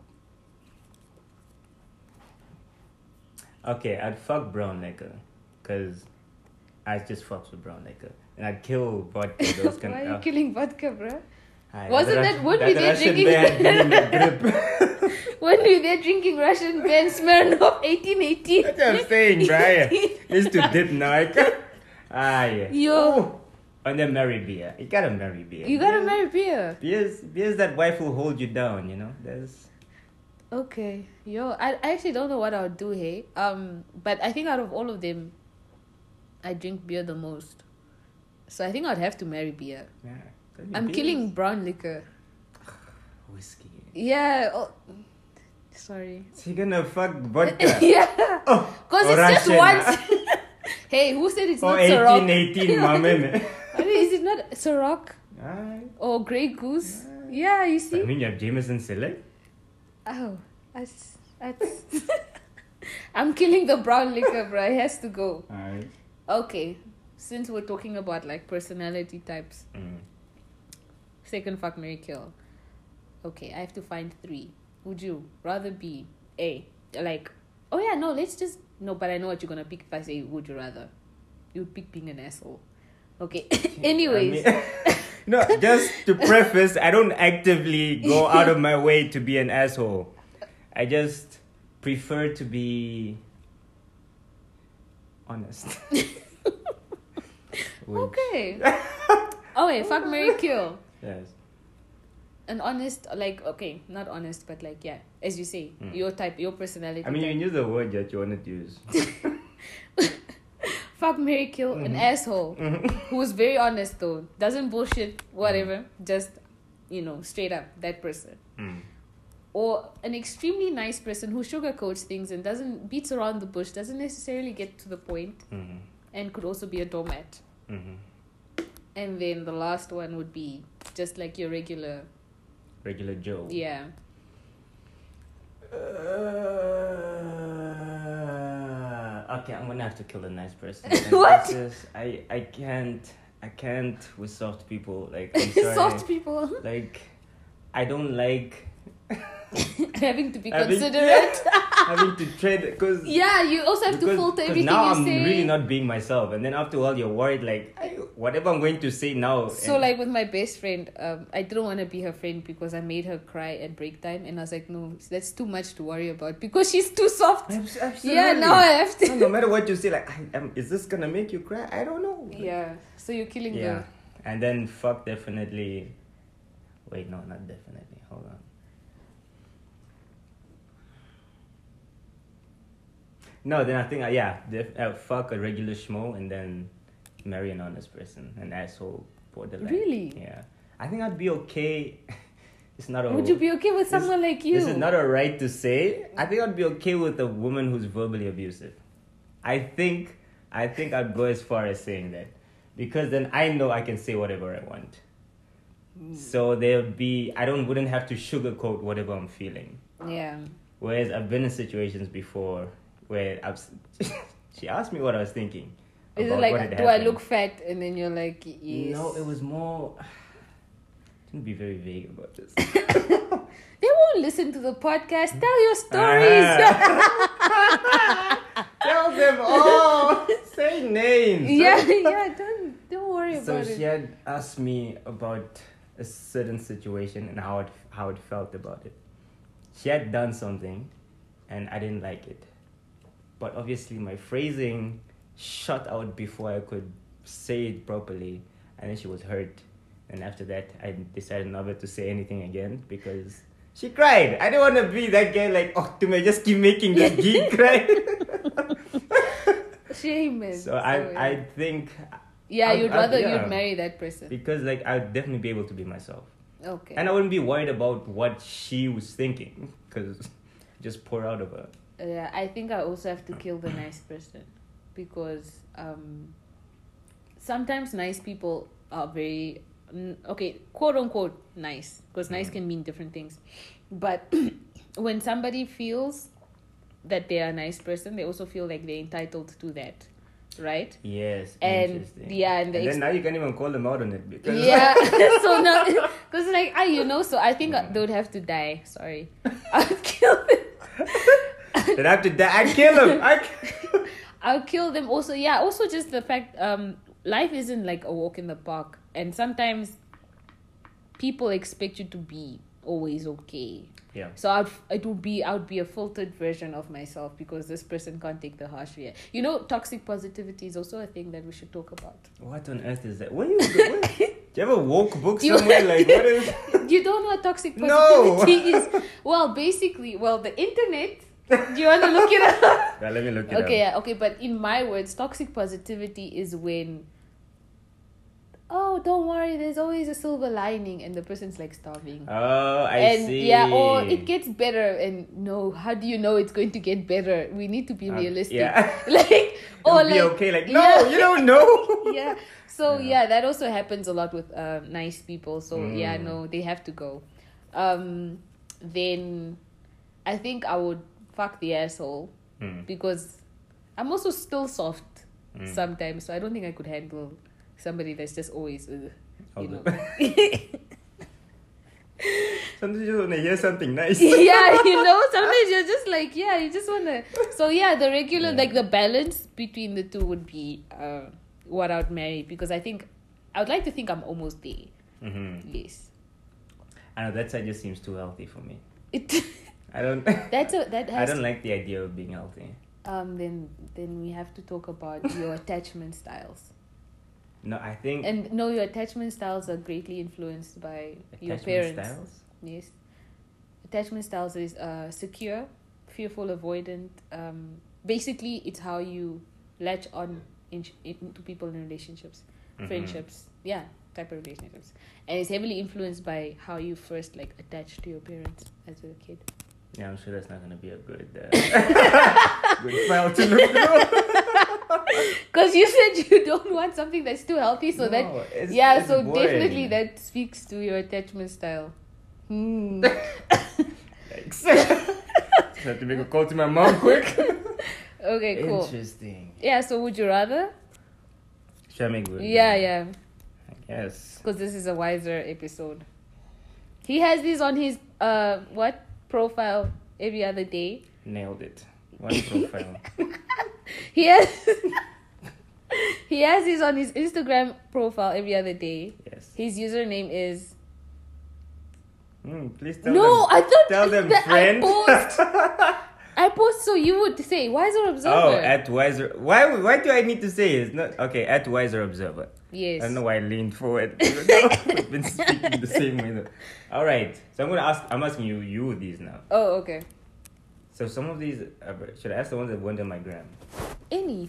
Speaker 2: Okay, I'd fuck brown liquor. Because I just fucks with brown liquor. And I'd kill vodka. Those can,
Speaker 1: Why are you
Speaker 2: uh,
Speaker 1: killing vodka, bro?
Speaker 2: aye,
Speaker 1: Wasn't
Speaker 2: Rus-
Speaker 1: that- weren't we there
Speaker 2: Russian
Speaker 1: drinking-
Speaker 2: bear had been in the grip.
Speaker 1: When we were drinking Russian Ben Smirnoff eighteen eighteen.
Speaker 2: That's what I'm saying, Brian. It's to dip now. I can't. Ah, yeah.
Speaker 1: Yo.
Speaker 2: Ooh. And then marry beer. You gotta marry beer.
Speaker 1: You gotta
Speaker 2: Beer-
Speaker 1: marry beer.
Speaker 2: Beer's, beer's that wife will hold you down, you know? There's.
Speaker 1: Okay. Yo, I, I actually don't know what I would do, hey. Um, but I think out of all of them, I drink beer the most. So I think I'd have to marry beer.
Speaker 2: Yeah.
Speaker 1: I'm
Speaker 2: Beer's
Speaker 1: killing brown liquor.
Speaker 2: whiskey.
Speaker 1: Yeah. Oh, sorry.
Speaker 2: So you're gonna fuck vodka.
Speaker 1: Yeah.
Speaker 2: Oh,
Speaker 1: Because
Speaker 2: or
Speaker 1: it's just
Speaker 2: Russian,
Speaker 1: once. Hey, who said it's
Speaker 2: Oh,
Speaker 1: not
Speaker 2: eighteen
Speaker 1: Ciroc?
Speaker 2: eighteen, my man.
Speaker 1: I mean, is it not Ciroc
Speaker 2: Alright.
Speaker 1: or Grey Goose? Yeah, you
Speaker 2: I
Speaker 1: see.
Speaker 2: mean, you have Jameson Select.
Speaker 1: Oh, that's, that's I'm killing the brown liquor, bro. It has to go.
Speaker 2: Alright.
Speaker 1: Okay, since we're talking about like personality types,
Speaker 2: Mm.
Speaker 1: second fuck Mary kill. Okay, I have to find three. Would you rather be A, like, oh yeah, no, let's just no, but I know what you're gonna pick if I say would you rather. You'd pick being an asshole. Okay. Anyways.
Speaker 2: I mean, no, just to preface, I don't actively go out of my way to be an asshole. I just prefer to be honest. Which-
Speaker 1: Okay. Oh wait, fuck Mary kill.
Speaker 2: Yes.
Speaker 1: An honest, like, okay, not honest, but like, yeah, as you say,
Speaker 2: Mm.
Speaker 1: your type, your personality.
Speaker 2: I mean, you
Speaker 1: type.
Speaker 2: can use the word that you wanted to use.
Speaker 1: Fuck Mary kill an asshole who's very honest though, doesn't bullshit, whatever, just, you know, straight up that person.
Speaker 2: Mm.
Speaker 1: Or an extremely nice person who sugarcoats things and doesn't beats around the bush, doesn't necessarily get to the point,
Speaker 2: Mm-hmm.
Speaker 1: and could also be a doormat.
Speaker 2: Mm-hmm.
Speaker 1: And then the last one would be just like your regular,
Speaker 2: Regular Joe.
Speaker 1: yeah.
Speaker 2: Uh, okay, I'm gonna have to kill a nice person.
Speaker 1: What?
Speaker 2: This is- I I can't I can't with soft people. Like I'm sorry.
Speaker 1: Soft people.
Speaker 2: Like I don't like.
Speaker 1: I having to be
Speaker 2: Having-
Speaker 1: considerate.
Speaker 2: having to tread because
Speaker 1: Yeah, you also have to filter everything
Speaker 2: now
Speaker 1: you
Speaker 2: I'm
Speaker 1: say.
Speaker 2: really not being myself, and then after all, you're worried like I, whatever I'm going to say now.
Speaker 1: So
Speaker 2: and-
Speaker 1: like with my best friend, um, I didn't want to be her friend because I made her cry at break time, and I was like, no, that's too much to worry about because she's too soft.
Speaker 2: Abs- absolutely.
Speaker 1: Yeah, now I have to.
Speaker 2: No, no matter what you say, like, I, um, is this gonna make you cry? I don't know. Like,
Speaker 1: Yeah, so you're killing
Speaker 2: yeah.
Speaker 1: her.
Speaker 2: And then fuck definitely. Wait, no, not definitely. Hold on. No, then I think, uh, yeah, def- uh, fuck a regular schmo and then marry an honest person, an asshole, borderline.
Speaker 1: Really?
Speaker 2: Yeah. I think I'd be okay. It's not a.
Speaker 1: Would you be okay with
Speaker 2: this-
Speaker 1: someone like you?
Speaker 2: This is not a right to say. I think I'd be okay with a woman who's verbally abusive. I think, I think I'd go as far as saying that, because then I know I can say whatever I want.
Speaker 1: Mm.
Speaker 2: So there'll be, I don't wouldn't have to sugarcoat whatever I'm feeling.
Speaker 1: Yeah.
Speaker 2: Whereas I've been in situations before where I've, she asked me what I was thinking.
Speaker 1: Is it
Speaker 2: about
Speaker 1: like,
Speaker 2: what had
Speaker 1: do I
Speaker 2: happened.
Speaker 1: look fat? And then you're like, yes.
Speaker 2: No, it was more. Shouldn't be very vague about this.
Speaker 1: They won't listen to the podcast. Tell your stories.
Speaker 2: Tell them all. Say names.
Speaker 1: yeah, yeah. Don't don't worry
Speaker 2: So
Speaker 1: about
Speaker 2: she
Speaker 1: it.
Speaker 2: had asked me about a certain situation and how it how it felt about it. She had done something, and I didn't like it. But obviously, my phrasing shot out before I could say it properly, and then she was hurt. And after that, I decided never to say anything again because she cried. I didn't want to be that guy like, oh, to me, just keep making this geek cry.
Speaker 1: Shame, man.
Speaker 2: So I I think
Speaker 1: Yeah,
Speaker 2: I'd-
Speaker 1: you'd
Speaker 2: I'd-
Speaker 1: rather
Speaker 2: yeah.
Speaker 1: you'd marry that person.
Speaker 2: because like I'd definitely be able to be myself.
Speaker 1: Okay.
Speaker 2: And I wouldn't be worried about what she was thinking because just pour out of her.
Speaker 1: Yeah, I think I also have to kill the nice person because um, sometimes nice people are very mm, okay, quote unquote nice, because nice
Speaker 2: Mm.
Speaker 1: can mean different things. But when somebody feels that they are a nice person, they also feel like they're entitled to that, right?
Speaker 2: Yes.
Speaker 1: And
Speaker 2: interesting.
Speaker 1: yeah, and the
Speaker 2: and
Speaker 1: ex-
Speaker 2: then now you can't even call them out on it because
Speaker 1: Yeah, so now, because like I, you know, so I think they would have to die. Sorry, I'd kill them.
Speaker 2: they'd have to die. I kill them. I.
Speaker 1: I'll kill them. Also, yeah. Also, just the fact, um, life isn't like a walk in the park, and sometimes people expect you to be always okay.
Speaker 2: Yeah.
Speaker 1: So I'd it would be I would be a filtered version of myself because this person can't take the harsh reality. You know, toxic positivity is also a thing that we should talk about.
Speaker 2: What on earth is that? Where you? Where, do you have a woke book
Speaker 1: You-
Speaker 2: somewhere? Like what is?
Speaker 1: You don't know what toxic
Speaker 2: No.
Speaker 1: positivity is? Well, basically, well, the internet. Do you want to look it up?
Speaker 2: Yeah, let me look it
Speaker 1: Okay,
Speaker 2: up.
Speaker 1: yeah, okay, but in my words, toxic positivity is when, oh, don't worry, there's always a silver lining, and the person's like starving.
Speaker 2: Oh, I
Speaker 1: and
Speaker 2: see.
Speaker 1: yeah, or it gets better, and no, how do you know it's going to get better? We need to be
Speaker 2: Um,
Speaker 1: realistic.
Speaker 2: yeah.
Speaker 1: like, or
Speaker 2: Don't be
Speaker 1: like,
Speaker 2: okay. Like no,
Speaker 1: yeah.
Speaker 2: you don't know.
Speaker 1: yeah. So
Speaker 2: Yeah.
Speaker 1: yeah. that also happens a lot with uh, nice people. So yeah,
Speaker 2: Mm.
Speaker 1: no, they have to go. Um, then I think I would fuck the asshole
Speaker 2: Hmm.
Speaker 1: because I'm also still soft
Speaker 2: Mm.
Speaker 1: sometimes. So I don't think I could handle somebody that's just always, uh, you know.
Speaker 2: Sometimes you just want to hear something nice.
Speaker 1: yeah, you know, sometimes you're just like, yeah, you just want to. So yeah, the regular,
Speaker 2: Yeah.
Speaker 1: like the balance between the two would be uh, what I would marry because I think I would like to think I'm almost there.
Speaker 2: Mm-hmm.
Speaker 1: Yes.
Speaker 2: I know that side just seems too healthy for me.
Speaker 1: It.
Speaker 2: I don't.
Speaker 1: That's a that
Speaker 2: I
Speaker 1: has.
Speaker 2: don't like the idea of being healthy.
Speaker 1: Um. Then then we have to talk about your attachment styles.
Speaker 2: No, I think
Speaker 1: And no, your attachment styles are greatly influenced by your
Speaker 2: attachment
Speaker 1: parents.
Speaker 2: styles.
Speaker 1: Yes. Attachment styles is uh secure, fearful, avoidant. Um. Basically, it's how you latch on in, into people in relationships,
Speaker 2: Mhm.
Speaker 1: friendships. Yeah, type of relationships, and it's heavily influenced by how you first like attached to your parents as a kid.
Speaker 2: Yeah, I'm sure that's not gonna be a good uh, good file to look through.
Speaker 1: Because you said you don't want something that's too healthy, so
Speaker 2: No,
Speaker 1: that
Speaker 2: it's-
Speaker 1: yeah,
Speaker 2: it's
Speaker 1: so
Speaker 2: boring.
Speaker 1: definitely that speaks to your attachment style. Hmm.
Speaker 2: Thanks. Have to make a call to my mom quick.
Speaker 1: Okay, cool.
Speaker 2: Interesting.
Speaker 1: Yeah, so would you rather?
Speaker 2: Should I make good?
Speaker 1: Yeah, yeah.
Speaker 2: I guess.
Speaker 1: Because this is a wiser episode. He has these on his uh what profile every other day.
Speaker 2: Nailed it. One profile.
Speaker 1: He has he has his on his Instagram profile every other day.
Speaker 2: Yes.
Speaker 1: His username is
Speaker 2: Mm, please tell
Speaker 1: no.
Speaker 2: them.
Speaker 1: I thought
Speaker 2: Tell them,
Speaker 1: that
Speaker 2: friend.
Speaker 1: I post. I post so you would say Wiser Observer.
Speaker 2: Oh, at Wiser. Why? Why do I need to say it's not okay? At Wiser Observer.
Speaker 1: Yes.
Speaker 2: I don't know why I leaned forward. Even though I've been speaking the same way. Though. All right. So I'm gonna ask. I'm asking you. You these now.
Speaker 1: Oh, okay.
Speaker 2: So some of these. Uh, should I ask the ones that went on my gram?
Speaker 1: Any.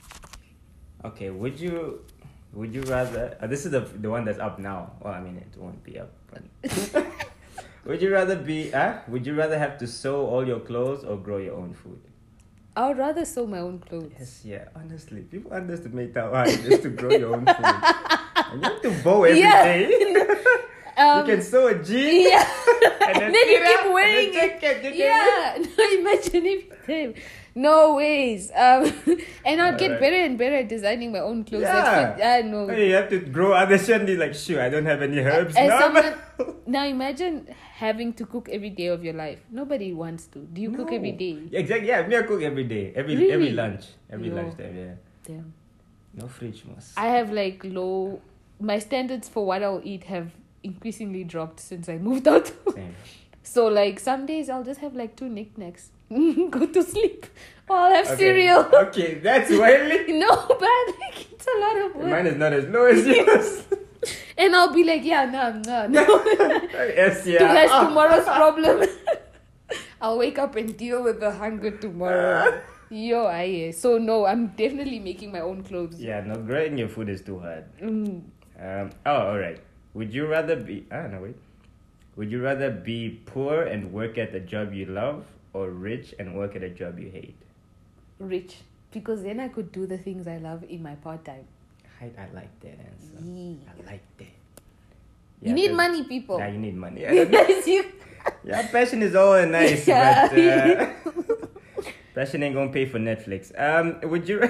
Speaker 2: Okay. Would you? Would you rather? Uh, this is the the one that's up now. Well, I mean, it won't be up. But would you rather be? Uh, would you rather have to sew all your clothes or grow your own food?
Speaker 1: I would rather sew my own clothes.
Speaker 2: Yes, yeah. Honestly, people underestimate how hard it is to grow your own food. And you have to bow every
Speaker 1: Yeah.
Speaker 2: day.
Speaker 1: Um,
Speaker 2: you can sew a jean.
Speaker 1: Yeah.
Speaker 2: And then,
Speaker 1: then you
Speaker 2: tira,
Speaker 1: keep
Speaker 2: and
Speaker 1: wearing
Speaker 2: then
Speaker 1: it.
Speaker 2: jacket, you can-
Speaker 1: Yeah. No, imagine if you No ways. Um, and I'd get
Speaker 2: Alright.
Speaker 1: better and better at designing my own clothes.
Speaker 2: Yeah.
Speaker 1: That fit. I know.
Speaker 2: Hey, you have to grow other shit and be like, shoot, I don't have any herbs
Speaker 1: As
Speaker 2: now.
Speaker 1: someone, now imagine having to cook every day of your life. Nobody wants to. Do you cook
Speaker 2: No.
Speaker 1: every day?
Speaker 2: Exactly. Yeah, me I cook every day. Every
Speaker 1: Really?
Speaker 2: every lunch. Every
Speaker 1: Yo.
Speaker 2: lunchtime, yeah.
Speaker 1: Damn.
Speaker 2: No fridge must.
Speaker 1: I have like low. My standards for what I'll eat have increasingly dropped since I moved out.
Speaker 2: Same.
Speaker 1: So like some days I'll just have like two knickknacks. Go to sleep. Or I'll have
Speaker 2: Okay.
Speaker 1: cereal.
Speaker 2: Okay, that's wildly.
Speaker 1: No, but like, it's a lot of work.
Speaker 2: Mine is not as low as yours.
Speaker 1: And I'll be like, yeah, no, no, no.
Speaker 2: Yes, yeah.
Speaker 1: That's
Speaker 2: Ah.
Speaker 1: tomorrow's problem. I'll wake up and deal with the hunger tomorrow. Yo, I so no, I'm definitely making my own clothes.
Speaker 2: Yeah, no, growing your food is too hard.
Speaker 1: Mm.
Speaker 2: Um. Oh, all right. Would you rather be? Ah, no, wait. Would you rather be poor and work at a job you love, or rich and work at a job you hate?
Speaker 1: Rich, because then I could do the things I love in my part time.
Speaker 2: I, I like that answer.
Speaker 1: Yeah.
Speaker 2: I like that.
Speaker 1: You need
Speaker 2: 'cause-
Speaker 1: money, people.
Speaker 2: Yeah, you need money. I don't know.
Speaker 1: Yes, you.
Speaker 2: Yeah, passion is all nice,
Speaker 1: Yeah.
Speaker 2: but uh, passion ain't gonna pay for Netflix. Um, would you?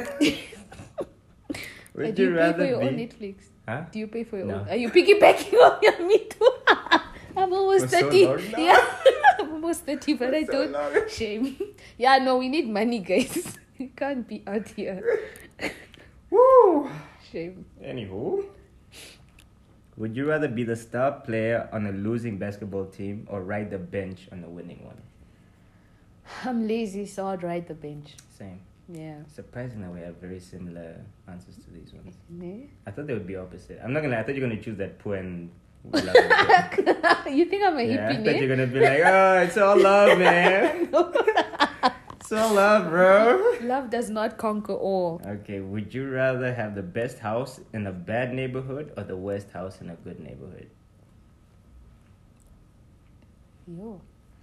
Speaker 2: would
Speaker 1: do you,
Speaker 2: you
Speaker 1: pay
Speaker 2: rather
Speaker 1: for your
Speaker 2: be?
Speaker 1: own Netflix?
Speaker 2: Huh?
Speaker 1: Do you pay for your
Speaker 2: No.
Speaker 1: own? Are you piggybacking on your me too? I'm almost
Speaker 2: For so
Speaker 1: thirty.
Speaker 2: long now.
Speaker 1: Yeah, I'm almost thirty, but I
Speaker 2: So
Speaker 1: don't.
Speaker 2: long.
Speaker 1: Shame. Yeah, no, we need money, guys. You can't be out here.
Speaker 2: Woo.
Speaker 1: Shame.
Speaker 2: Anywho, would you rather be the star player on a losing basketball team or ride the bench on a winning one?
Speaker 1: I'm lazy, so I'd ride the bench.
Speaker 2: Same.
Speaker 1: Yeah.
Speaker 2: Surprisingly, we have very similar answers to these ones.
Speaker 1: Ne?
Speaker 2: I thought they would be opposite. I'm not gonna. I thought you're gonna choose that poor and. we love it.
Speaker 1: You think I'm a
Speaker 2: Yeah, I
Speaker 1: hippie,
Speaker 2: thought
Speaker 1: ne?
Speaker 2: you're gonna be like, oh, it's all love, man. It's all love, bro.
Speaker 1: Love does not conquer all.
Speaker 2: Okay, would you rather have the best house in a bad neighborhood or the worst house in a good neighborhood?
Speaker 1: Yo.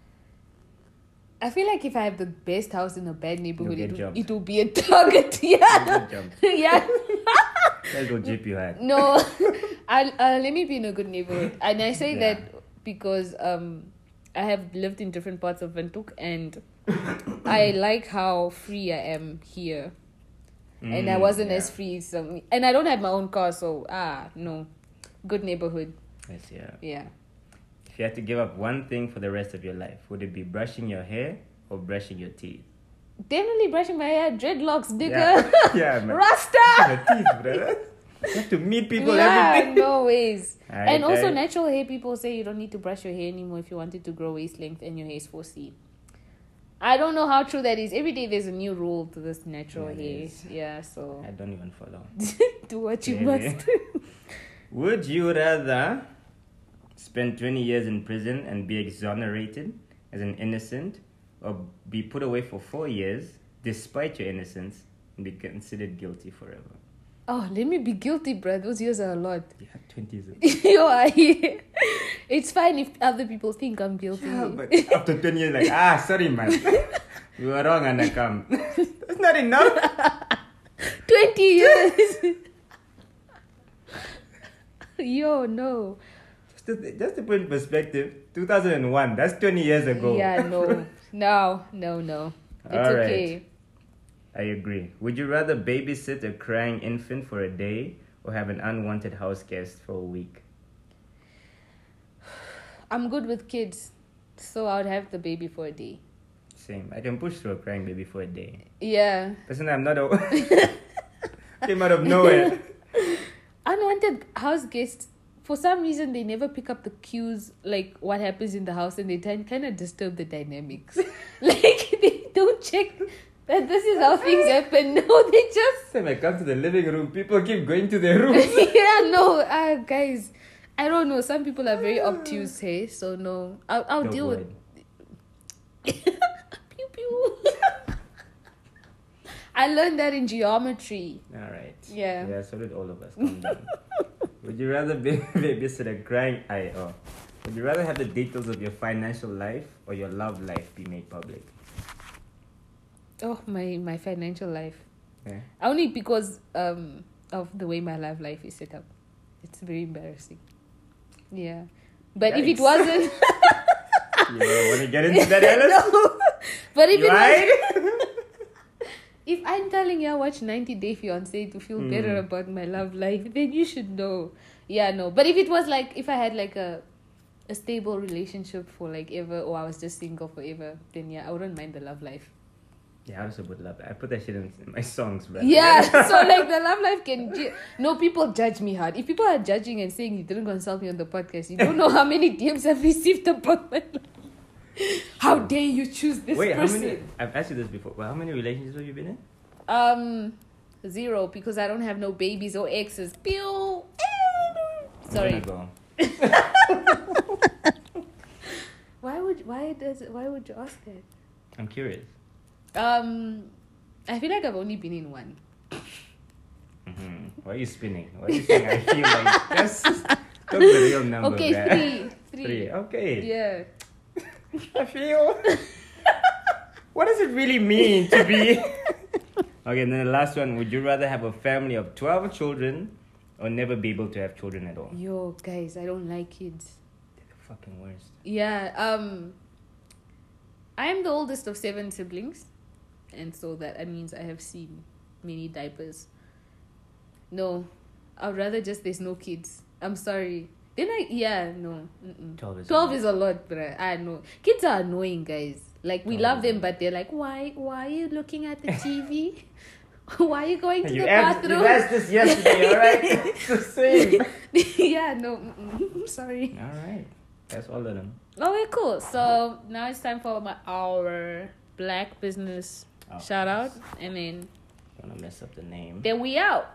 Speaker 1: I feel like if I have the best house in a bad neighborhood,
Speaker 2: get
Speaker 1: it will,
Speaker 2: jumped.
Speaker 1: it will be a target. Yeah.
Speaker 2: You'll get jumped.
Speaker 1: Yeah.
Speaker 2: Let's go jeep you had.
Speaker 1: No, I'll, uh, let me be in a good neighborhood. And I say
Speaker 2: Yeah.
Speaker 1: that because um, I have lived in different parts of Windhoek and I like how free I am here. and I
Speaker 2: Mm,
Speaker 1: wasn't
Speaker 2: yeah.
Speaker 1: as free. So, and I don't have my own car, so ah, no. Good neighborhood.
Speaker 2: Yes, yeah.
Speaker 1: Yeah.
Speaker 2: If you had to give up one thing for the rest of your life, would it be brushing your hair or brushing your teeth?
Speaker 1: Definitely brushing my hair, dreadlocks, digger.
Speaker 2: Yeah, yeah man.
Speaker 1: Rasta.
Speaker 2: Your teeth, brother. You have to meet people
Speaker 1: Yeah,
Speaker 2: every day.
Speaker 1: no ways.
Speaker 2: Alright,
Speaker 1: and also,
Speaker 2: alright.
Speaker 1: natural hair, people say you don't need to brush your hair anymore if you wanted to grow waist length and your hair is four C. I don't know how true that is. Every day there's a new rule to this natural
Speaker 2: Yeah, it
Speaker 1: hair.
Speaker 2: is.
Speaker 1: Yeah, so
Speaker 2: I don't even follow.
Speaker 1: do what you
Speaker 2: Really?
Speaker 1: must.
Speaker 2: Would you rather spend twenty years in prison and be exonerated as an innocent, or be put away for four years despite your innocence and be considered guilty forever?
Speaker 1: Oh, let me be guilty, bruh. Those years are a lot.
Speaker 2: You had twenty years.
Speaker 1: You are here. It's fine if other people think I'm guilty.
Speaker 2: Yeah, but after ten years, like, ah, sorry, man. You were wrong, and I come. That's not enough.
Speaker 1: twenty years. Yo, no.
Speaker 2: Just to, just to put in perspective, two thousand one, that's twenty years ago.
Speaker 1: Yeah, no. No, no, no. It's
Speaker 2: All right.
Speaker 1: okay.
Speaker 2: I agree. Would you rather babysit a crying infant for a day or have an unwanted house guest for a week?
Speaker 1: I'm good with kids. So I would have the baby for a day.
Speaker 2: Same. I can push through a crying baby for a day.
Speaker 1: Yeah.
Speaker 2: Personally, I'm not a... Came out of nowhere.
Speaker 1: Unwanted house guests, for some reason, they never pick up the cues, like what happens in the house, and they kind of disturb the dynamics. Like, they don't check that this is how things happen. No, they just...
Speaker 2: Time I come to the living room, people keep going to their rooms.
Speaker 1: Yeah, no, uh, guys, I don't know. Some people are very obtuse, hey? So, no. I'll, I'll
Speaker 2: Don't
Speaker 1: deal
Speaker 2: worry.
Speaker 1: with... Pew, pew. I learned that in geometry.
Speaker 2: Alright.
Speaker 1: Yeah.
Speaker 2: Yeah, so did all of us. Calm down. Would you rather be babysit a crying eye or would you rather have the details of your financial life or your love life be made public?
Speaker 1: Oh, my, my financial life.
Speaker 2: Yeah.
Speaker 1: Only because um of the way my love life is set up. It's very embarrassing. Yeah. But if it
Speaker 2: Yikes.
Speaker 1: wasn't...
Speaker 2: You want to get into that, Alice?
Speaker 1: No. But if
Speaker 2: You
Speaker 1: it was...
Speaker 2: lied?
Speaker 1: If I'm telling you I watch ninety Day Fiancé to feel
Speaker 2: Mm.
Speaker 1: better about my love life, then you should know. Yeah, no. But if it was like, if I had like a a stable relationship for like ever, or I was just single forever, then yeah, I wouldn't mind the love life.
Speaker 2: Yeah, I also would love that. I put that shit in my songs, bro.
Speaker 1: Yeah, so like the love life can... ju- No, people judge me hard. If people are judging and saying you didn't consult me on the podcast, you don't know how many D Ms I've received about my life. How dare you choose this
Speaker 2: Wait,
Speaker 1: person?
Speaker 2: how many? I've asked you this before. Well, how many relationships have you been in?
Speaker 1: Um, zero, because I don't have no babies or exes. Pew!
Speaker 2: I'm
Speaker 1: Sorry.
Speaker 2: gonna go.
Speaker 1: Why would why does why would you ask that?
Speaker 2: I'm curious.
Speaker 1: Um, I feel like I've only been in one.
Speaker 2: Mm-hmm. Why are you spinning? Why are you saying I feel like just talk the real number?
Speaker 1: Okay,
Speaker 2: man.
Speaker 1: three, three.
Speaker 2: Three. Okay.
Speaker 1: Yeah.
Speaker 2: I feel. What does it really mean to be? Okay, and then the last one. Would you rather have a family of twelve children or never be able to have children at all?
Speaker 1: Yo, guys, I don't like kids.
Speaker 2: They're the fucking worst.
Speaker 1: Yeah. Um, I am the oldest of seven siblings, and so that that means I have seen many diapers. No, I'd rather just there's no kids. I'm sorry. Then I yeah no. Mm-mm.
Speaker 2: Twelve is
Speaker 1: Twelve
Speaker 2: a lot.
Speaker 1: is a lot, but I know kids are annoying, guys. Like we
Speaker 2: Twelve
Speaker 1: love
Speaker 2: is
Speaker 1: them,
Speaker 2: a lot.
Speaker 1: but they're like, why? Why are you looking at the T V? Why are you going to
Speaker 2: You
Speaker 1: the
Speaker 2: asked, you
Speaker 1: bathroom?
Speaker 2: asked this yesterday, alright? It's the same.
Speaker 1: Yeah, no, mm-mm. Sorry.
Speaker 2: Alright. That's all of them.
Speaker 1: Okay, cool. So now it's time for my our black business
Speaker 2: Oh,
Speaker 1: shout out, and then
Speaker 2: Don't wanna mess up the name.
Speaker 1: then we out.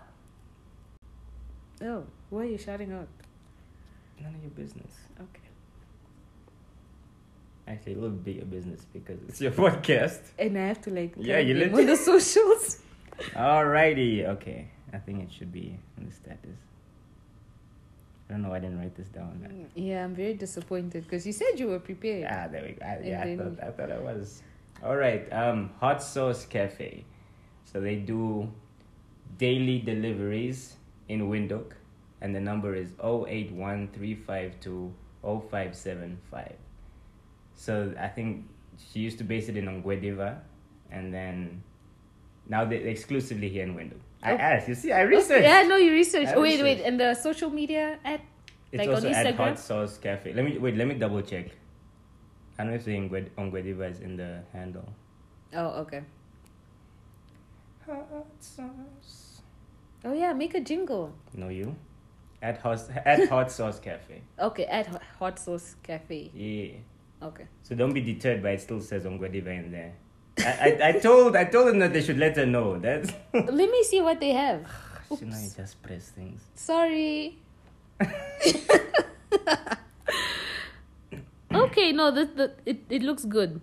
Speaker 1: Oh, why are you shouting out?
Speaker 2: None of your business.
Speaker 1: Okay.
Speaker 2: Actually, a little bit your business because it's your podcast.
Speaker 1: And I have to like
Speaker 2: Yeah,
Speaker 1: tag
Speaker 2: you
Speaker 1: them
Speaker 2: lit-
Speaker 1: on the socials.
Speaker 2: Alrighty, okay. I think it should be in the status. I don't know why I didn't write this down.
Speaker 1: Yeah, I'm very disappointed because you said you were prepared.
Speaker 2: Ah, there we go. I, yeah, I
Speaker 1: And then-
Speaker 2: thought I thought I was. Alright, um, Hot Sauce Cafe. So they do daily deliveries in Windhoek, and the number is oh eight one three five two oh five seven five. So I think she used to base it in Ongwediva, and then now they're exclusively here in Windhoek. I
Speaker 1: Oh.
Speaker 2: asked, you see, I researched.
Speaker 1: Yeah, no, you researched.
Speaker 2: I
Speaker 1: Oh, wait, wait,
Speaker 2: researched.
Speaker 1: and the social media at
Speaker 2: It's
Speaker 1: like on
Speaker 2: also at
Speaker 1: Instagram?
Speaker 2: Hot Sauce Cafe. Let me wait. Let me double check. I don't know if the Ongwed- Ongwediva is in the handle.
Speaker 1: Oh, okay.
Speaker 2: Hot Sauce.
Speaker 1: Oh yeah, make a jingle.
Speaker 2: No, you. At hot at Hot Sauce Cafe.
Speaker 1: Okay, at Ho- Hot Sauce Cafe.
Speaker 2: Yeah.
Speaker 1: Okay.
Speaker 2: So don't be deterred by it. Still says Ongwediva in there. I, I I told I told them that they should let her know. That's.
Speaker 1: Let me see what they have.
Speaker 2: You know, you just press things.
Speaker 1: Sorry. Okay, no, the, the it, it looks good.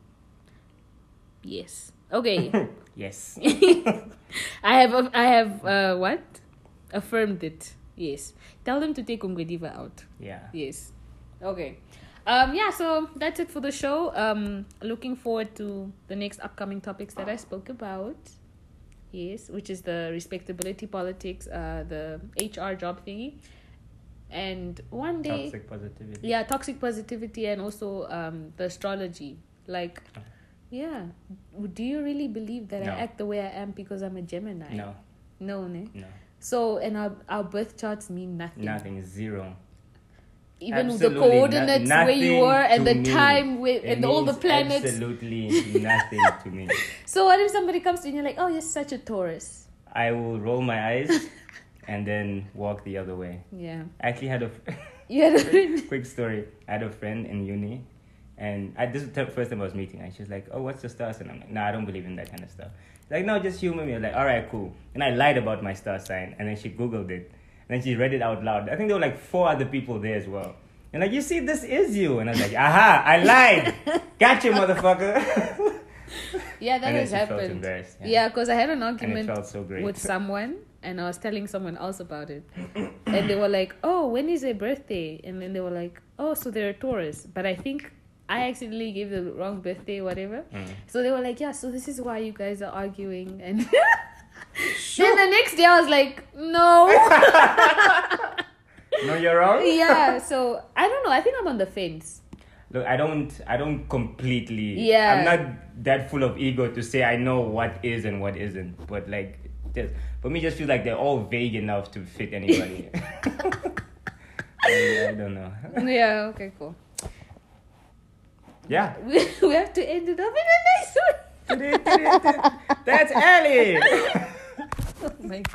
Speaker 1: Yes. Okay.
Speaker 2: Yes.
Speaker 1: I have a, I have uh what? Affirmed it. Yes. Tell them to take Ongwediva out.
Speaker 2: Yeah.
Speaker 1: Yes. Okay. Um yeah, so that's it for the show. Um looking forward to the next upcoming topics that I spoke about. Yes, which is the respectability politics, uh the H R job thingy. And one day
Speaker 2: Toxic positivity.
Speaker 1: yeah, toxic positivity, and also um the astrology. Like yeah, do you really believe that
Speaker 2: No.
Speaker 1: I act the way I am because I'm a Gemini?
Speaker 2: No.
Speaker 1: No, ne?
Speaker 2: No.
Speaker 1: So and our our birth charts mean nothing.
Speaker 2: Nothing. Zero.
Speaker 1: even the
Speaker 2: Absolutely
Speaker 1: coordinates
Speaker 2: no-
Speaker 1: where you
Speaker 2: nothing
Speaker 1: were and
Speaker 2: to
Speaker 1: the
Speaker 2: me.
Speaker 1: time where,
Speaker 2: It
Speaker 1: and all the
Speaker 2: means
Speaker 1: planets.
Speaker 2: Absolutely nothing to me.
Speaker 1: So what if somebody comes to you and you're like, oh, you're such a Taurus?
Speaker 2: I will roll my eyes and then walk the other way.
Speaker 1: Yeah.
Speaker 2: I actually had a
Speaker 1: You had a friend.
Speaker 2: quick story. I had a friend in uni, and I, this is the first time I was meeting her. She was like, "Oh, what's your star sign?" I'm like, "No, I don't believe in that kind of stuff." She's like, "No, just humor me." I was like, "All right, cool." And I lied about my star sign, and then she Googled it, and then she read it out loud. I think there were like four other people there as well. And like, you see, this is you. And I was like, "Aha, I lied. Gotcha, motherfucker."
Speaker 1: Yeah, that
Speaker 2: And then
Speaker 1: has
Speaker 2: she felt
Speaker 1: happened.
Speaker 2: embarrassed, yeah.
Speaker 1: Yeah, because I had an
Speaker 2: And it
Speaker 1: argument
Speaker 2: felt so great.
Speaker 1: with someone, and I was telling someone else about it, and they were like, "Oh, when is their birthday?" And then they were like, "Oh, so they're a Taurus." But I think I accidentally gave the wrong birthday, whatever.
Speaker 2: Mm.
Speaker 1: So they were like, "Yeah, so this is why you guys are arguing." And then the next day, I was like, "No."
Speaker 2: No, you're wrong.
Speaker 1: Yeah. So I don't know. I think I'm on the fence.
Speaker 2: Look, I don't, I don't completely.
Speaker 1: Yeah.
Speaker 2: I'm not that full of ego to say I know what is and what isn't. But like, just, for me, just feel like they're all vague enough to fit anybody. I, I don't know.
Speaker 1: Yeah. Okay. Cool.
Speaker 2: Yeah.
Speaker 1: We, we have to end it up in a nice way.
Speaker 2: That's Ellie.
Speaker 1: Oh my